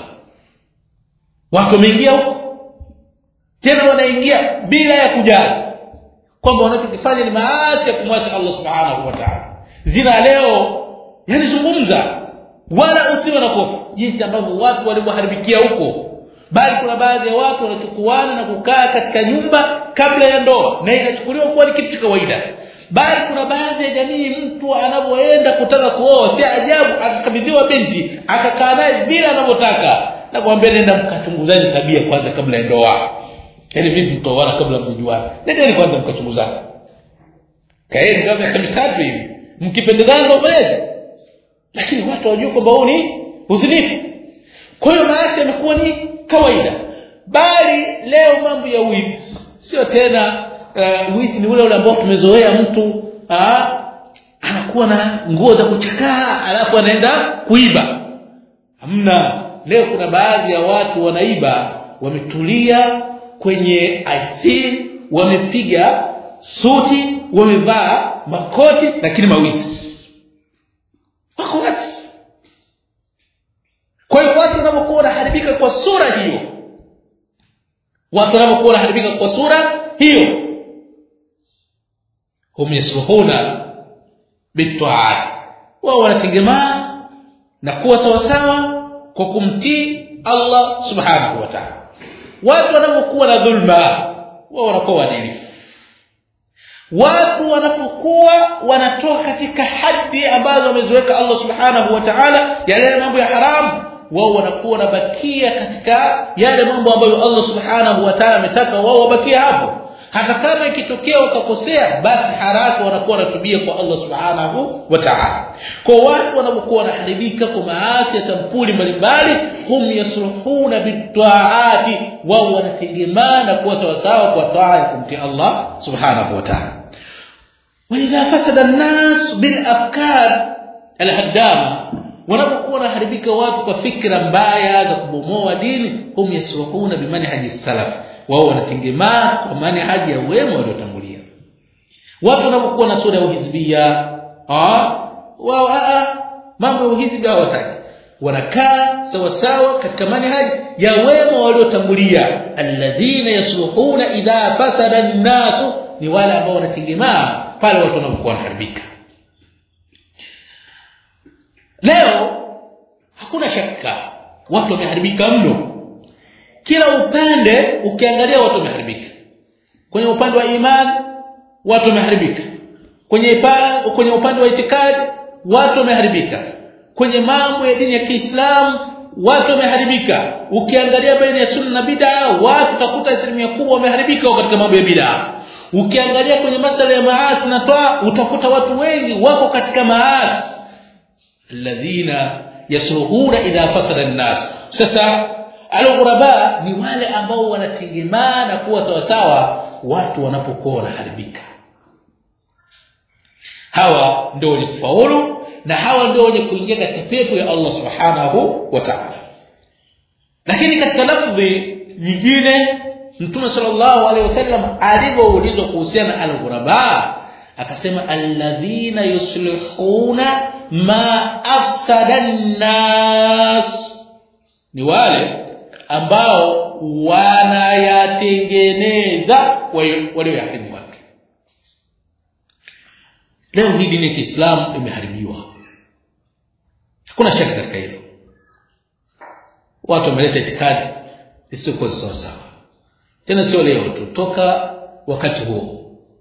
Watu wameingia huko tena wanaingia bila ya kujali kwamba wanachokifanya ni maasi ya kumwasi Allah subhanahu wa ta'ala. Zina leo yani zungumza wala usiwe na hofu jinsi ambavyo watu walivyoharibikia huko. Bali kuna baadhi ya watu wanachukuana na kukaa katika nyumba kabla ya ndoa na inachukuliwa kuwa ni kitu cha kawaida. Bali kuna baadhi ya jamii mtu anapoenda kutaka kuoa si ajabu akakabidhiwa binti akakaa naye bila anavyotaka, na kumwambia nenda mkachunguzane tabia kwanza kabla ya ndoa. Yaani vipi mtoana kabla mjuana? Nendeni kwanza mkachunguzane. Kaeni kama miaka mitatu hivi. Mkipendezana ndio fanyeni. Lakini watu wajue kwamba huu ni uzinifu. Kwa hiyo maasi yamekuwa ni kawaida. Bali leo mambo ya wizi sio tena uh, wizi ni ule ule ambao tumezoea mtu ah anakuwa na nguo za kuchakaa alafu anaenda kuiba. Hamna. Leo kuna baadhi ya watu wanaiba wametulia kwenye I C, wamepiga suti, wamevaa makoti lakini mawizi. Wako wazi. Kwa hiyo watu wanapokuwa wanaharibika kwa sura hiyo, watu wanapokuwa wanaharibika kwa sura hiyo, hum yasluhuna bit-ta'at, wao wanatengemaa na kuwa sawa sawa kwa kumtii Allah subhanahu wa ta'ala. Watu wanapokuwa na dhulma wao wanakuwa waadilifu. Watu wanapokuwa wanatoka katika haddi ambazo wameziweka Allah subhanahu wa ta'ala, yale mambo ya haramu, wao wanakuwa wanabakia katika yale mambo ambayo Allah subhanahu wa ta'ala ametaka wao wabakie hapo. Hata kama ikitokea wakakosea basi haraka wanakuwa wanatubia kwa Allah subhanahu wa ta'ala. Kwa watu wanapokuwa wanaharibika kwa maasi ya sampuli mbalimbali, hum yasluhuna bit-ta'ati, wao wanategemana kuwa sawa sawa kwa taa ya kumtii Allah subhanahu wa ta'ala. Wa idha fasada an-nas bil afkar al-haddama, wanapokuwa wanaharibika watu kwa fikra mbaya za kubomoa dini, hum yasluhuna bimanhaji salaf, wao wanatengemaa kwa manhaji ya wema waliotangulia. Watu wanapokuwa na sura ya uhizbia, ah wao a mambo ya uhizbia hawataki. wanakaa sawa sawa katika manhaji ya wema waliotangulia. Alladhina yasluhuna idha fasada an-nas, ni wale ambao wanategemea pale watu wanapokuwa wanaharibika. Leo hakuna shaka watu wameharibika mno. Kila upande ukiangalia watu wameharibika. Kwenye upande wa imani watu wameharibika. Kwenye pa, kwenye upande wa itikadi watu wameharibika. Kwenye mambo ya dini ya Kiislamu watu wameharibika. Ukiangalia baina ya sunna na bid'a, watu utakuta asilimia kubwa wameharibika katika mambo ya bid'a. Ukiangalia kwenye masuala ya maasi na toa, utakuta watu wengi wako katika maasi. Alladhina yasluhuna idha fasada an-nas. Sasa al-ghuraba ni wale ambao wanategemea na kuwa sawa sawa watu wanapokuwa wanaharibika. Hawa ndio wenye kufaulu na hawa ndio wenye kuingia katika pepo ya Allah Subhanahu wa Ta'ala. Lakini katika lafzi nyingine Mtume sallallahu alaihi wasallam alipoulizwa kuhusiana na al-ghuraba akasema alladhina yuslihuna ma afsada an-nas, ni wale ambao wanayatengeneza walioyaharibu watu. Leo hii dini ya Kiislamu imeharibiwa, hakuna shaka katika hilo. Watu wameleta itikadi isiyokuwa sawa sawa, tena sio leo tu, toka wakati huo.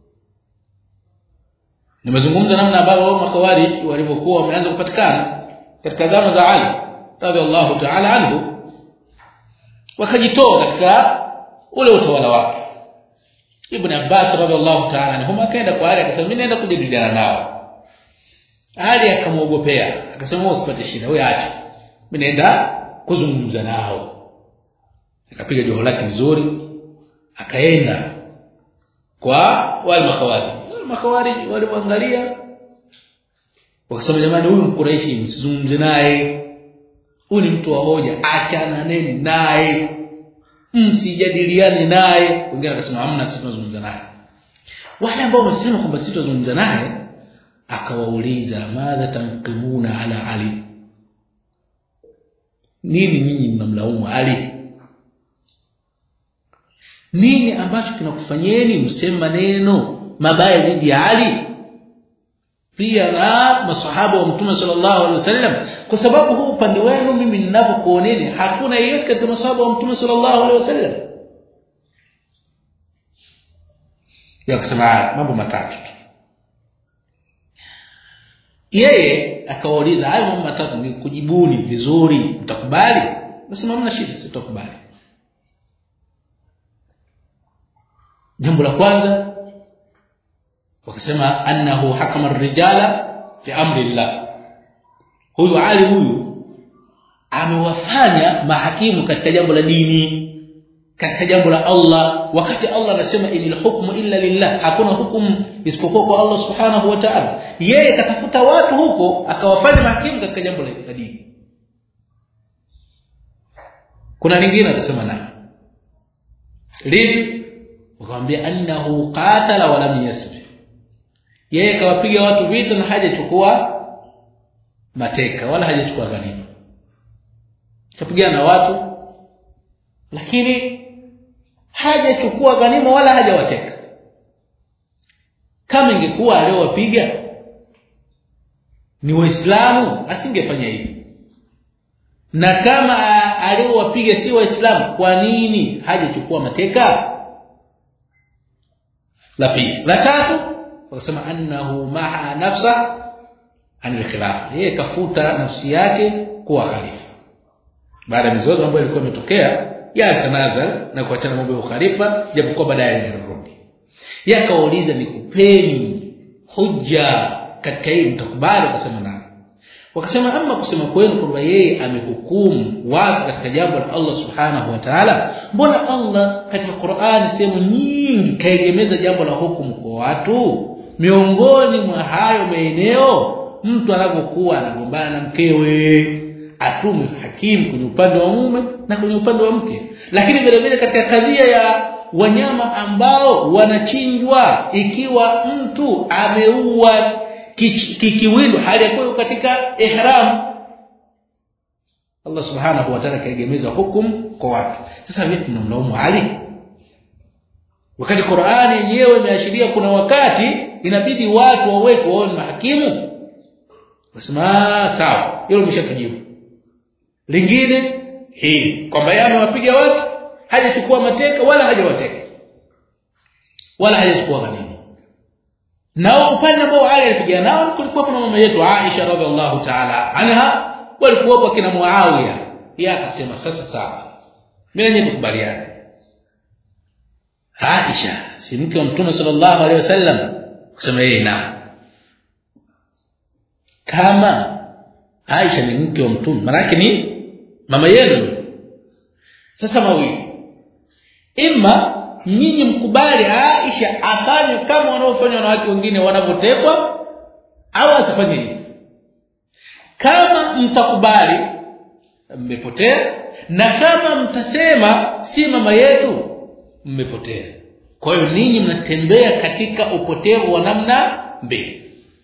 Nimezungumza namna ambavyo makhawarij walivyokuwa wameanza kupatikana katika zama za Ali radhiallahu ta'ala anhu, wakajitoa katika ule utawala wake. Ibn Abbas radhiallahu ta'ala anhu akaenda kwa Ali akasema mimi naenda kujadiliana nao. Ali akamwogopea akasema usipate shida, wewe acha, mimi naenda kuzungumza nao. Akapiga joho lake vizuri akaenda kwa wale makhawarij. Makhawarij walimwangalia wakasema jamani, huyu Mkuraishi msizungumze naye, huyu ni mtu wa hoja, achana neni naye, msijadiliane naye. Wengine wakasema hamna, sisi tunazungumza naye. Wale ambao wamesema kwamba sisi tunazungumza naye, akawauliza madha tanqimuna ala Ali, nini nyinyi mnamlaumu Ali? Nini ambacho kinakufanyeni msema neno mabaya dhidi ya Ali pia na masahaba wa Mtume sallallahu alaihi wasallam? Kwa sababu huu upande wenu mimi ninapokuoneni hakuna yeyote katika masahaba wa Mtume sallallahu alaihi wasallam. Yakasema mambo matatu. Yeye akawauliza hayo mambo matatu ni kujibuni vizuri, mtakubali? Nasema hamna shida, sitakubali. Jambo la kwanza wakasema annahu hakama ar-rijala fi amri Allah, huyu Ali huyu amewafanya mahakimu katika jambo la dini, katika jambo la Allah, wakati Allah anasema inil hukmu illa lillah, hakuna hukumu isipokuwa kwa Allah subhanahu wa ta'ala. Yeye katafuta watu huko akawafanya mahakimu katika jambo la dini. Kuna lingine akasema na lipi? Wakamwambia annahu qatala wa lam yasbi, yeye kawapiga watu vita na hajachukua mateka wala hajachukua ghanima. Kapigana na watu lakini hajachukua ghanima wala hajawateka. Kama ingekuwa aliyowapiga ni Waislamu asingefanya hivi, na kama aliyowapiga si Waislamu kwa nini hajachukua mateka? La pili. La tatu wakasema annahu maha nafsa anil khilafa, yeye kafuta nafsi yake kuwa khalifa. Baada ya mizozo ambayo ilikuwa imetokea ya tanazal na kuachana mambo ya khalifa, japokuwa baadaye alirudi. Yeye akauliza nikupeni hujja katika hili, mtakubali? Wakasema na. Wakasema ama kusema kwenu kwamba yeye amehukumu watu katika jambo la Allah subhanahu wa ta'ala, mbona Allah katika Qur'an sehemu nyingi kaegemeza jambo la hukumu kwa watu? Miongoni mwa hayo maeneo mtu anapokuwa anagombana na mkewe atume hakimu kwenye upande wa mume na kwenye upande wa mke. Lakini vile vile katika kadhia ya wanyama ambao wanachinjwa, ikiwa mtu ameua kikiwindo hali ya kuwa katika ihram, Allah subhanahu wa ta'ala kaegemeza hukumu kwa watu. Sasa vipi tunamlaumu Ali wakati Qur'ani yenyewe imeashiria kuna wakati inabidi watu wawekwe wao mahakimu? Wasema sawa, hilo nimeshakujibu. Lingine hili kwamba yeye amewapiga watu, hajachukua mateka wala hajawateka wala hajachukua ghanima. Nao upande ambao Ali alipiga nao kulikuwa kuna mama yetu Aisha radhiallahu ta'ala anha, walikuwa kina Muawiya. Yeye akasema sasa sawa, mimi nanyi tukubaliane. Aisha si mke wa Mtume sallallahu alaihi wasallam? Kusema yeye na kama Aisha ni mke wa Mtume, maana yake ni mama yenu. Sasa mawili, ima nyinyi mkubali Aisha afanye kama wanaofanya wanawake wengine wanavyotekwa, au asifanye hivyo. Kama mtakubali mmepotea, na kama mtasema si mama yetu mmepotea. Kwa hiyo ninyi mnatembea katika upotevu wa namna mbili.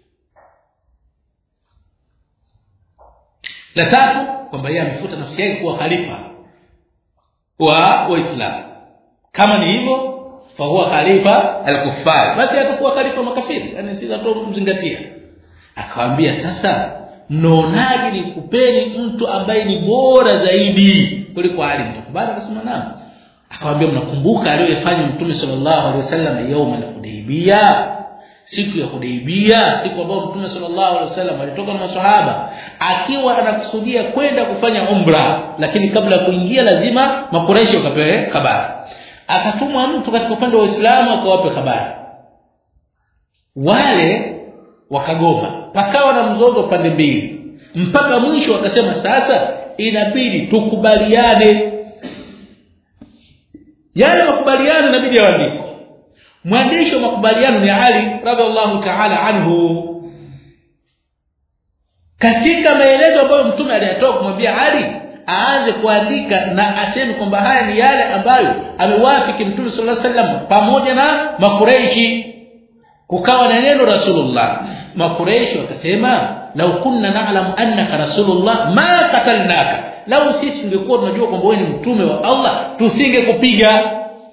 La tatu, kwamba yeye amefuta nafsi yake kuwa khalifa wa Waislamu. Kama ni hivyo, fa huwa khalifa al-kuffar, basi atakuwa khalifa makafiri, yani sisi tutomzingatia. Akawaambia sasa, mnaonaje nikupeni mtu ambaye ni bora zaidi kuliko Ali? Mtakubali? Akasema naam. Akawaambia mnakumbuka aliyofanya Mtume sallallahu alaihi wasallam yauma al-Hudaybiyah, siku ya Hudaybiyah, siku ambayo Mtume sallallahu alaihi wasallam alitoka na maswahaba akiwa anakusudia kwenda kufanya umra, lakini kabla ya kuingia lazima makuraishi wakapewe habari. Akatumwa mtu katika upande wa Uislamu akawape habari. Wale wakagoma, pakawa na mzozo pande mbili, mpaka mwisho wakasema sasa inabidi tukubaliane. Yale makubaliano inabidi yaandikwe. Mwandishi wa makubaliano ni Ali radhiallahu ta'ala anhu. Katika maelezo ambayo Mtume aliyatoa kumwambia Ali aanze kuandika na aseme kwamba haya ni yale ambayo amewafiki Mtume sallallahu alaihi wasallam pamoja na makureishi, kukawa na neno Rasulullah. Makureishi wakasema lau kunna na'lam annaka Rasulullah ma qatalnaka, lau sisi tungekuwa tunajua kwamba wewe ni mtume wa Allah tusingekupiga.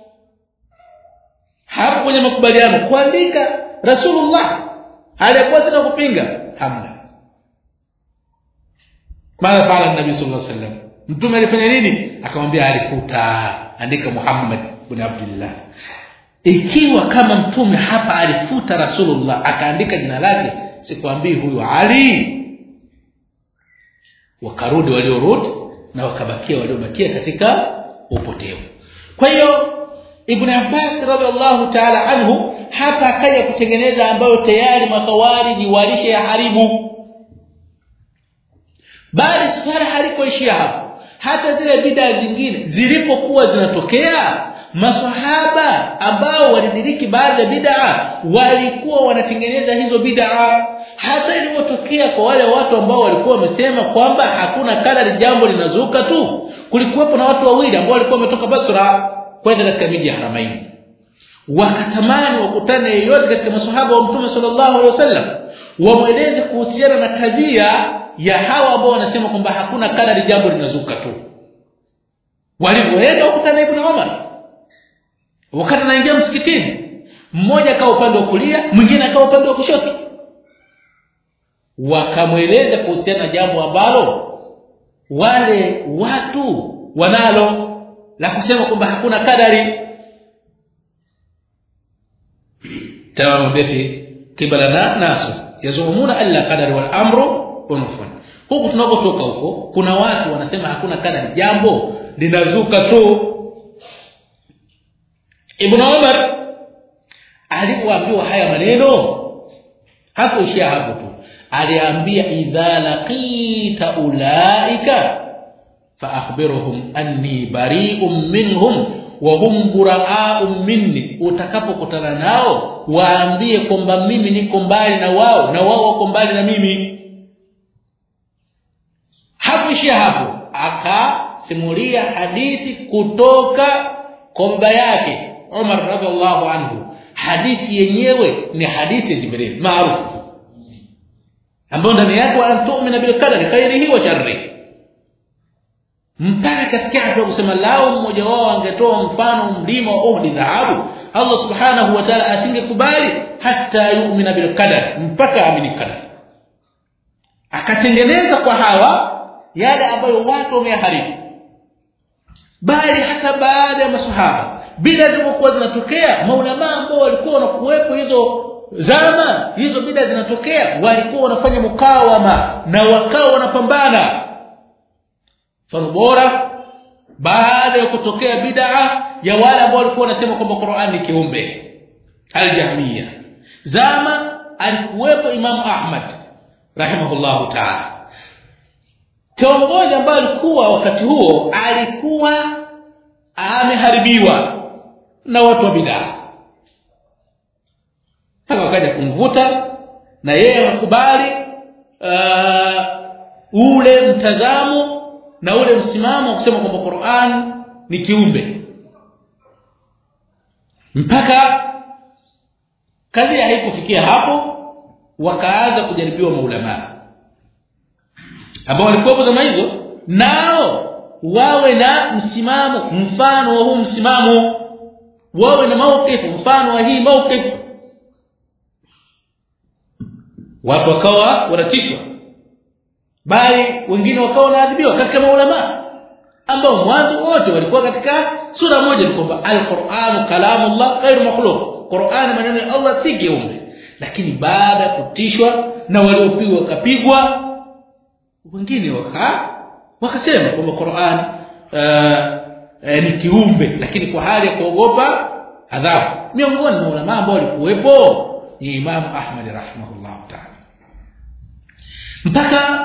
Hapo kwenye makubaliano kuandika Rasulullah alikuwa sina kupinga, hamna. Mara fala Nabii sallallahu alaihi wasallam, mtume alifanya nini? Akamwambia alifuta, andika Muhammad ibn Abdullah. Ikiwa kama mtume hapa alifuta Rasulullah akaandika jina lake, sikwambii huyu Ali. Wakarudi waliorudi na wakabakia waliobakia katika upotevu. Kwa hiyo Ibn Abbas radhiallahu ta'ala anhu hapa akaja kutengeneza ambayo tayari makhawariji walisha ya haribu. Bali swala halikuishia hapo. Hata zile bid'a zingine zilipokuwa zinatokea, maswahaba ambao walidiriki baadhi ya bid'a walikuwa wanatengeneza hizo bid'a. Hata ilipotokea kwa wale watu ambao walikuwa wamesema kwamba hakuna kadari jambo linazuka tu, kulikuwa na watu wawili ambao walikuwa wametoka Basra kwenda katika miji ya Haramain, wakatamani wakutane yeyote katika maswahaba wa Mtume sallallahu alaihi wasallam wamweleze kuhusiana na kadhia ya hawa ambao wanasema kwamba hakuna kadari jambo linazuka tu. Walipoenda wakutana Ibn Umar, wakati anaingia msikitini, mmoja akawa upande wa kulia, mwingine akawa upande wa kushoto, wakamweleza kuhusiana na jambo ambalo wale watu wanalo la kusema kwamba hakuna kadari. Tamam bifi kibalana nasu yazumuna alla qadar wal amru unufun. Huko tunakotoka huko kuna watu wanasema hakuna kadari, jambo linazuka tu. Ibn Umar alipoambiwa haya maneno hakuishia hapo tu, aliambia idha laqita ulaika fa akhbiruhum anni bari'un minhum wa hum bura'a'un minni. Utakapokutana nao waambie kwamba mimi niko mbali na wao na wao wako mbali na mimi. Hakuishia hapo, akasimulia hadithi kutoka kwa baba yake Umar radhiallahu anhu. Hadithi yenyewe ni hadithi ya Jibril maarufu, ambayo ndani yake antu'mina bil qadari khairihi wa sharrihi. mpaka kafikia hatua kusema lao mmoja wao angetoa mfano mlima wa Uhud dhahabu, Allah subhanahu wa ta'ala asingekubali hata yu'mina bil qadar, mpaka amini qadar. Akatengeneza kwa hawa yale ambayo watu wameharibu. Bali hata baada ya maswahaba bid'a zilizokuwa zinatokea, maulama ambao walikuwa wanakuwepo hizo zama hizo bid'a zinatokea, walikuwa wanafanya mukawama na wakao wanapambana. Mfano bora baada ya kutokea bid'a ya wale ambao walikuwa wanasema kwamba Qur'an ni kiumbe, al-Jahmiyya, zama alikuwepo Imam Ahmad rahimahullahu ta'ala, kiongozi ambaye alikuwa wakati huo alikuwa ameharibiwa na watu wa bid'a. Hata wakaja kumvuta na yeye akakubali uh, ule mtazamo na ule msimamo wa kusema kwamba Qur'an ni kiumbe. Mpaka kazi haikufikia hapo, wakaanza kujaribiwa maulama ambao walikuwa zama hizo, nao wawe na msimamo mfano wa huu msimamo, wawe na maukifu mfano wa hii maukifu. Watu wakawa wanatishwa, bali wengine wakawa wanaadhibiwa katika maulama ambao mwanzo wote walikuwa katika sura moja, ni kwamba al-Qur'an kalamullah ghairu makhluq, Qur'an maneno ya Allah si kiumbe. Lakini baada kutishwa na waliopigwa wakapigwa, wengine waka wakasema kwamba Qur'an uh, uh, ni kiumbe, lakini kwa hali ya kuogopa adhabu. Miongoni mwa ulama ambao walikuwepo ni Imam Ahmad rahimahullah ta'ala. Mpaka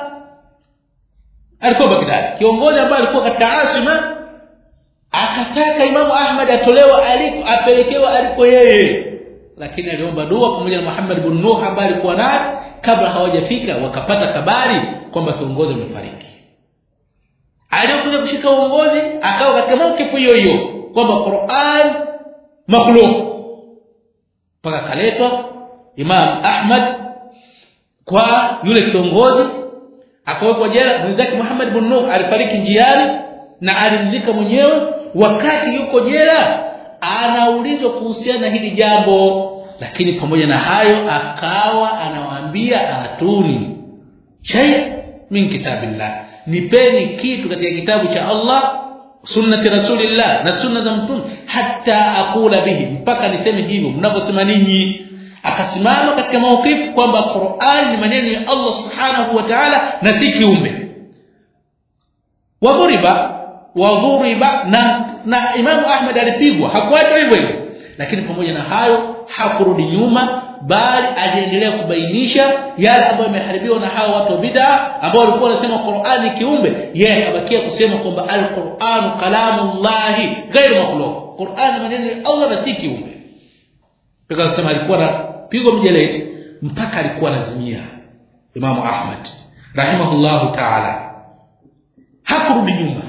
alikuwa Baghdad, kiongozi ambaye alikuwa katika asima, akataka Imam Ahmad atolewa aliko, apelekewa aliko yeye, lakini aliomba dua pamoja na Muhammad ibn Nuh ambaye alikuwa naye. Kabla hawajafika wakapata habari kwamba kiongozi amefariki. Aliyokuja kushika uongozi akawa katika maukifu hiyo hiyo kwamba Qur'an makhluq. Paka kaletwa Imam Ahmad kwa yule kiongozi, akawekwa jela. Mwenzake Muhammad ibn Nuh alifariki njiani na alimzika mwenyewe. Wakati yuko jela anaulizwa kuhusiana na hili jambo, lakini pamoja na hayo akawa anawaambia atuni shay min kitabillah, nipeni kitu katika kitabu cha Allah, sunnati rasulillah na sunna za mtume, hata akula bihi, mpaka niseme hivyo mnaposema ninyi. Akasimama katika maukifu kwamba Qur'an ni maneno ya Allah subhanahu wa ta'ala na si kiumbe. Wadhuriba wadhuriba na, na Imam Ahmad alipigwa, hakuacha hivyo hivyo. Lakini pamoja na hayo hakurudi nyuma, bali aliendelea kubainisha yale ambayo yameharibiwa na hao watu wa bid'a ambao walikuwa wanasema Qur'an ni kiumbe. Yeye akabakia kusema kwamba al-Qur'an kalamullahi ghairu makhluq, Qur'an maneno ya Allah na si kiumbe. Pekao sema alikuwa anapigwa mjeledi mpaka alikuwa anazimia. Imam Ahmad rahimahullahu ta'ala hakurudi nyuma,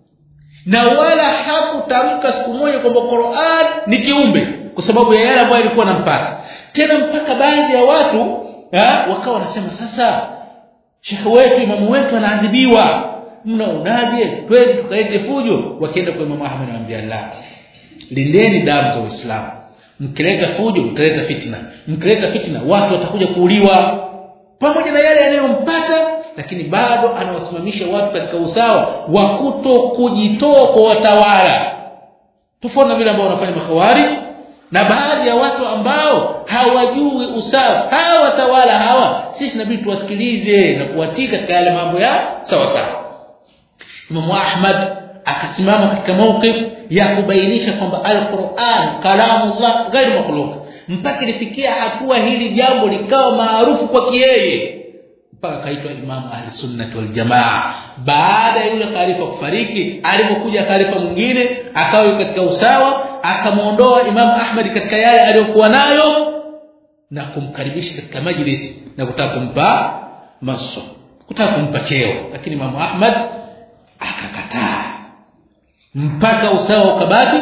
na wala hakutamka siku moja kwamba Qur'an ni kiumbe, kwa sababu ya yale ambayo alikuwa anampata. Tena mpaka baadhi ya watu ha, wakawa wanasema sasa shekhi wetu, imamu wetu anaadhibiwa, mnaonaje twende tukaete fujo? Wakienda kwa Imam Ahmad anamwambia la, lindeni damu za Uislamu, mkileta fujo mtaleta fitna, mkileta fitna watu watakuja kuuliwa. Pamoja na yale yanayompata, lakini bado anawasimamisha watu katika usawa wa kuto kujitoa kwa watawala, tofauti na vile ambao wanafanya makhawarij na baadhi ya watu ambao hawajui usawa. Hawa watawala hawa sisi inabidi tuwasikilize na kuwatika katika yale mambo ya sawa sawa. Imam Ahmad akasimama katika mawqif ya kubainisha kwamba al-Qur'an kalamullah ghairu makhluq, mpaka ilifikia hatua hili jambo likawa maarufu kwa yeye, mpaka kaitwa Imam Ahli Sunnah wal Jamaa. Baada ya yule khalifa kufariki, alipokuja khalifa mwingine akawa katika usawa, akamuondoa Imam Ahmad katika yale aliyokuwa nayo na kumkaribisha katika majlis na kutaka kumpa maso, kutaka kumpa cheo. Lakini Imam Ahmad akakataa, mpaka usawa ukabaki,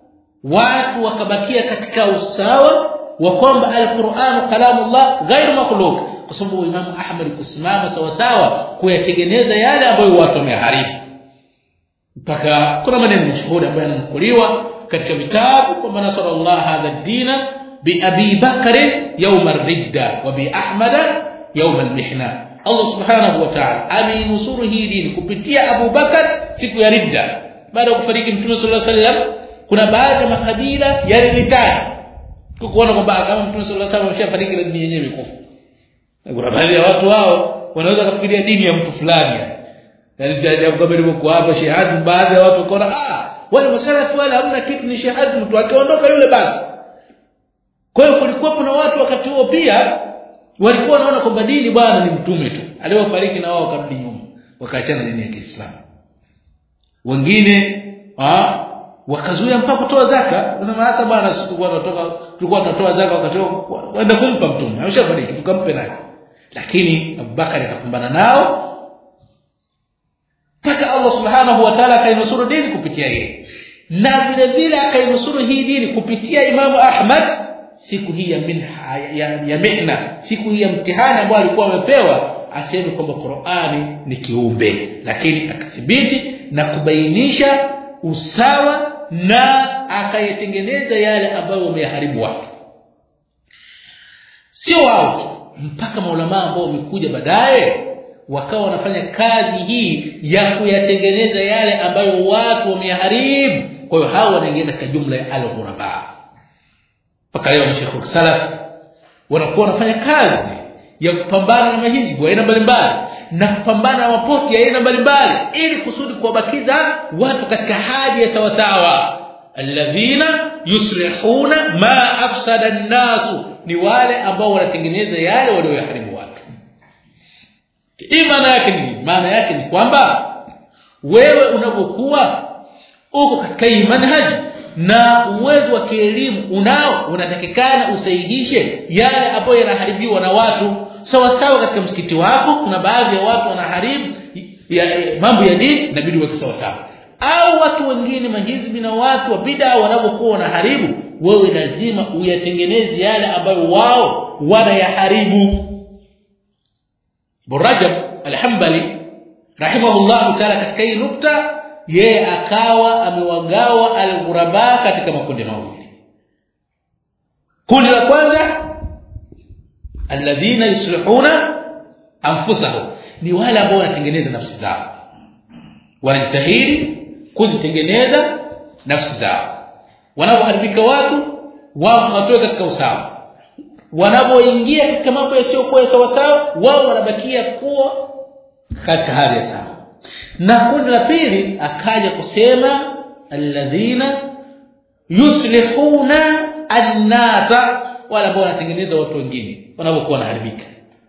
watu wakabakia katika usawa wa kwamba al-Qur'an kalamullah ghairu makhluq, kwa sababu Imam Ahmad kusimama sawa sawa kuyatengeneza yale ambayo watu wameharibu. mpaka kuna maneno mashuhuri ambayo yananukuliwa katika vitabu kwamba nasarallahu hadha ad-dina bi Abi Bakr yawm ar-ridda wa bi Ahmad yawm al-mihna. Allah subhanahu wa ta'ala aminusuru hii dini kupitia Abu Bakar siku ya ridda. Baada ya kufariki Mtume sallallahu alaihi wasallam, kuna baadhi ya makabila yalilitana kuona kwamba kama Mtume sallallahu alaihi wasallam ameshafariki na dini yenyewe ikufa. Kuna baadhi ya watu wao wanaweza kufikiria dini ya mtu fulani. Yaani si ajabu kama ilivyokuwa hapa Sheikh Azim, baadhi ya watu wakaona ah wale masalafu wala hamna kitu, ni Sheikh Azim tu akiondoka yule basi. Kwa hiyo kulikuwa kuna watu wakati huo pia walikuwa wanaona kwamba dini bwana ni mtume tu. Aliyofariki na wao wakarudi nyuma, wakaachana dini ya Kiislamu. Wengine ah wakazuia mpaka kutoa zaka. Wakasema hasa bwana sisi tulikuwa tunatoka tulikuwa tunatoa zaka wakati waenda kumpa mtume. Ameshafariki tukampe naye. Lakini Abubakar akapambana nao mpaka Allah subhanahu wa ta'ala akainusuru dini kupitia yeye. Na vile vile akainusuru hii dini kupitia Imam Ahmad siku hii ya minha ya, ya mihna, siku hii ya mtihani ambao alikuwa amepewa, aseme kwamba Qur'ani ni kiumbe, lakini akathibiti na kubainisha usawa na akayetengeneza yale ambayo wameharibu watu. Sio wao mpaka maulama ambao wamekuja baadaye wakawa wanafanya kazi hii ya kuyatengeneza yale ambayo watu wameharibu. Kwa hiyo hao wanaingia katika jumla ya al-ghuraba. Mpaka leo Sheikh Salaf wanakuwa wanafanya kazi ya kupambana na mahizbu ya aina mbalimbali na kupambana na mapoti ya aina mbalimbali ili kusudi kuwabakiza watu katika hali ya sawa sawa. Alladhina yusrihuna ma afsada an-nasu, ni wale ambao wanatengeneza yale walioyaharibu watu. Maana yake ni maana yake ni kwamba wewe unapokuwa uko katika manhaji na uwezo wa kielimu unao, unatakikana usaidishe yale ambayo yanaharibiwa na watu. Sawa sawa katika msikiti wako kuna baadhi ya watu wanaharibu ya, ya, mambo ya dini, inabidi uwe sawa sawa. Au watu wengine mahizbi na watu wa bid'a wanapokuwa wanaharibu, wewe lazima uyatengeneze yale ambayo wao wanayaharibu. Burajab al-Hanbali rahimahullah ta'ala katika hii nukta yeye akawa amewagawa al-ghuraba katika makundi mawili. Kundi la kwanza alladhina yuslihuna anfusahum, ni wale ambao wanatengeneza nafsi zao, wanajitahidi kuzitengeneza nafsi zao. Wanapoharibika watu wao hawatoe katika usawa, wanapoingia katika mambo yasiyokuwa sawa sawa wao wanabakia kuwa katika hali ya sawa. Na kundi la pili akaja kusema alladhina yuslihuna an-nasa, wala ambao wanatengeneza watu wengine wanapokuwa wanaharibika.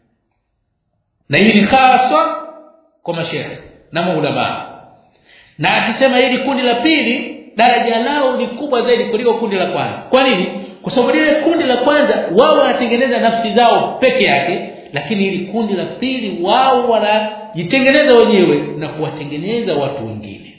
Na hii ni hasa kwa mashehe na maulama. Na akisema hili kundi la pili daraja lao ni kubwa zaidi kuliko kundi la kwanza. Kwa nini? Kwa sababu ile kundi la kwanza wao wanatengeneza nafsi zao peke yake, lakini ili kundi la pili wao wanajitengeneza wenyewe na kuwatengeneza watu wengine.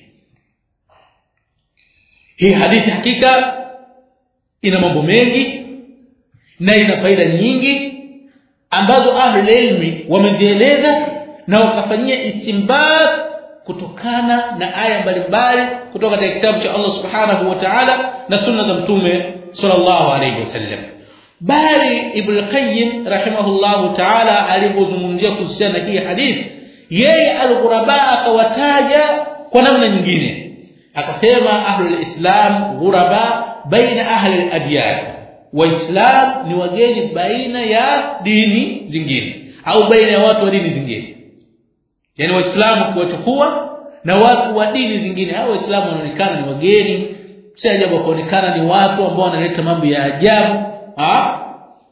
Hii hadithi hakika ina mambo mengi na ina faida nyingi ambazo ahli ilmi wamezieleza na wakafanyia istinbat kutokana na aya mbalimbali kutoka katika kitabu cha Allah subhanahu wa ta'ala na sunna za mtume sallallahu alayhi wasallam. Bali Ibn Qayyim rahimahullahu ta'ala alipozungumzia kuhusiana na hii hadithi, yeye al-ghuraba akawataja kwa namna nyingine. Akasema ahlul islam ghuraba baina ahli al-adyan, waislam ni wageni baina ya dini zingine au baina ya watu wa dini zingine. Yani waislamu kuwachukua na watu wa dini zingine, hao waislamu wanaonekana ni wageni, si ajabu kuonekana ni watu ambao wanaleta mambo ya ajabu. Ah,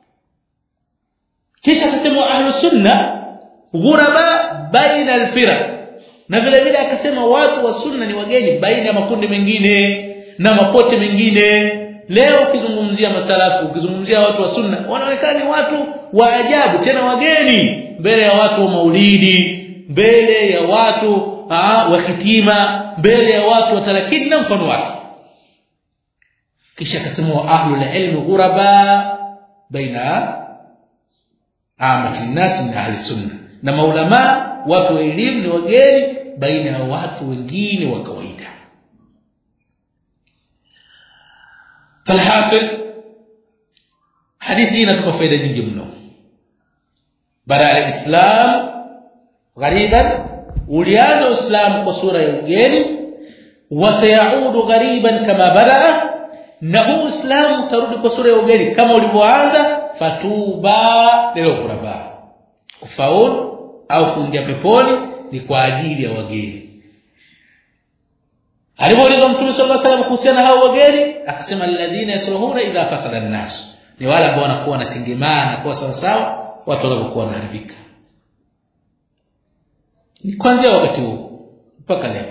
kisha akasema ahlus sunna ghuraba baina al-firaq, na vile vile akasema watu wa sunna ni wageni baina ya makundi mengine na mapote mengine. Leo ukizungumzia masalafu, ukizungumzia watu wa sunna, wanaonekana ni watu wa ajabu tena wageni mbele ya watu wa maulidi, mbele ya watu ah wa khitima, mbele ya watu wa talakini na mfano wake. Kisha akasema wa ahlul ilm ghuraba baina amati nas min ahli sunna, na maulama watu wa elimu ni wageni baina ya watu wengine wa kawaida. Falhasil hadithi inatupa faida nyingi mno. Bara al-Islam ghariban, ulianza Uislamu kwa sura ya ugeni, wasayaudu ghariban kama badaa, na huu Uislamu tarudi kwa sura ya ugeni kama ulivyoanza. Fatuba lil quraba, kufaulu au kuingia peponi ni kwa ajili ya wageni. Alipoulizwa Mtume sallallahu alaihi wasallam kuhusiana hao wageni, akasema alladhina yasluhuna idha fasada an-nas, ni wale ambao wanakuwa wanatengemana kwa sawa sawa watu wanapokuwa wanaharibika. Ni kuanzia wakati huo mpaka leo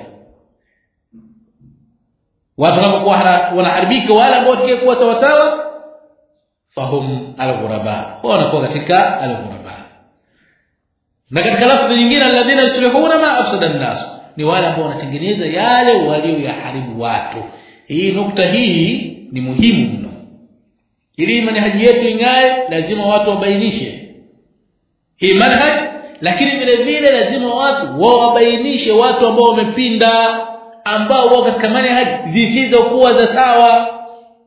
watu wanapokuwa wanaharibika, wale ambao watakayekuwa sawa sawa, fahum al-ghuraba, wanakuwa katika al-ghuraba. Na katika lafzi nyingine alladhina yusluhuna ma afsada an-nas, ni wale ambao wanatengeneza yale walioyaharibu watu. Hii nukta hii ni muhimu mno. Ili manhaji yetu ingae, lazima watu wabainishe hii manhaj, lakini vile vile lazima watu wawabainishe watu ambao wamepinda, ambao wako katika manhaji zisizokuwa za sawa.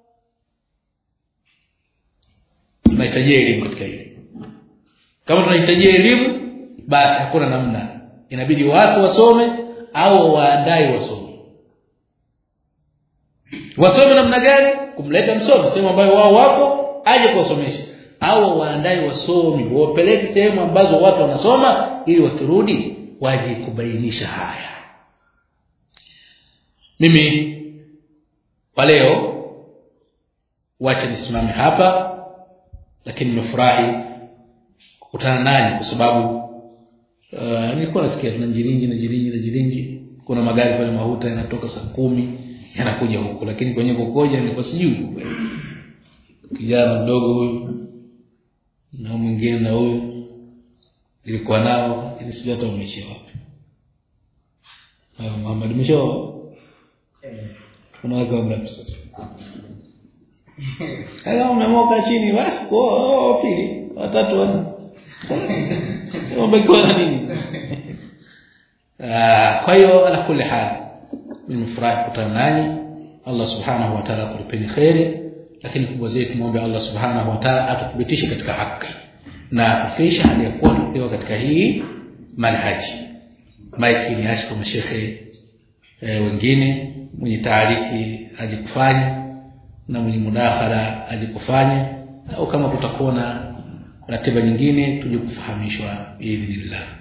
Tunahitaji elimu katika hili. Kama tunahitaji elimu, basi hakuna namna, inabidi watu wasome au waandae wasome. Wasome namna gani? Kumleta msomi sehemu ambayo wao wako aje kuwasomesha, au waandae wasomi wapeleke sehemu ambazo watu wanasoma, ili wakirudi waje kubainisha haya. Mimi kwa leo wacha nisimame hapa, lakini nimefurahi kukutana nanyi kwa sababu uh, nilikuwa nasikia tuna jiringi na jiringi na jiringi, kuna magari pale Mahuta yanatoka saa kumi yanakuja huko, lakini kwenye kokoja nilikuwa sijui. Kijana mdogo huyu na mwingine na huyu nilikuwa nao, ili sijui hata umeishia wapi. Hayo Muhammad msho unaweza ngapi sasa? Kama umemoka chini basi kwa pili watatu wana umekuwa nini? Ah, kwa hiyo ala kulli hal nimefurahi kukutana nanyi. Allah subhanahu wa ta'ala kulipeni khairi, lakini kubwa zaidi muombe Allah subhanahu wa ta'ala atuthibitishe katika haki na atufishe hali ya kuwa tukiwa katika hii manhaji. Maiki ni ashku mashekhe e, wengine mwenye taariki aje kufanya na mwenye mudahara aje kufanya, au kama kutakuwa na ratiba nyingine tuje kufahamishwa biidhnillah.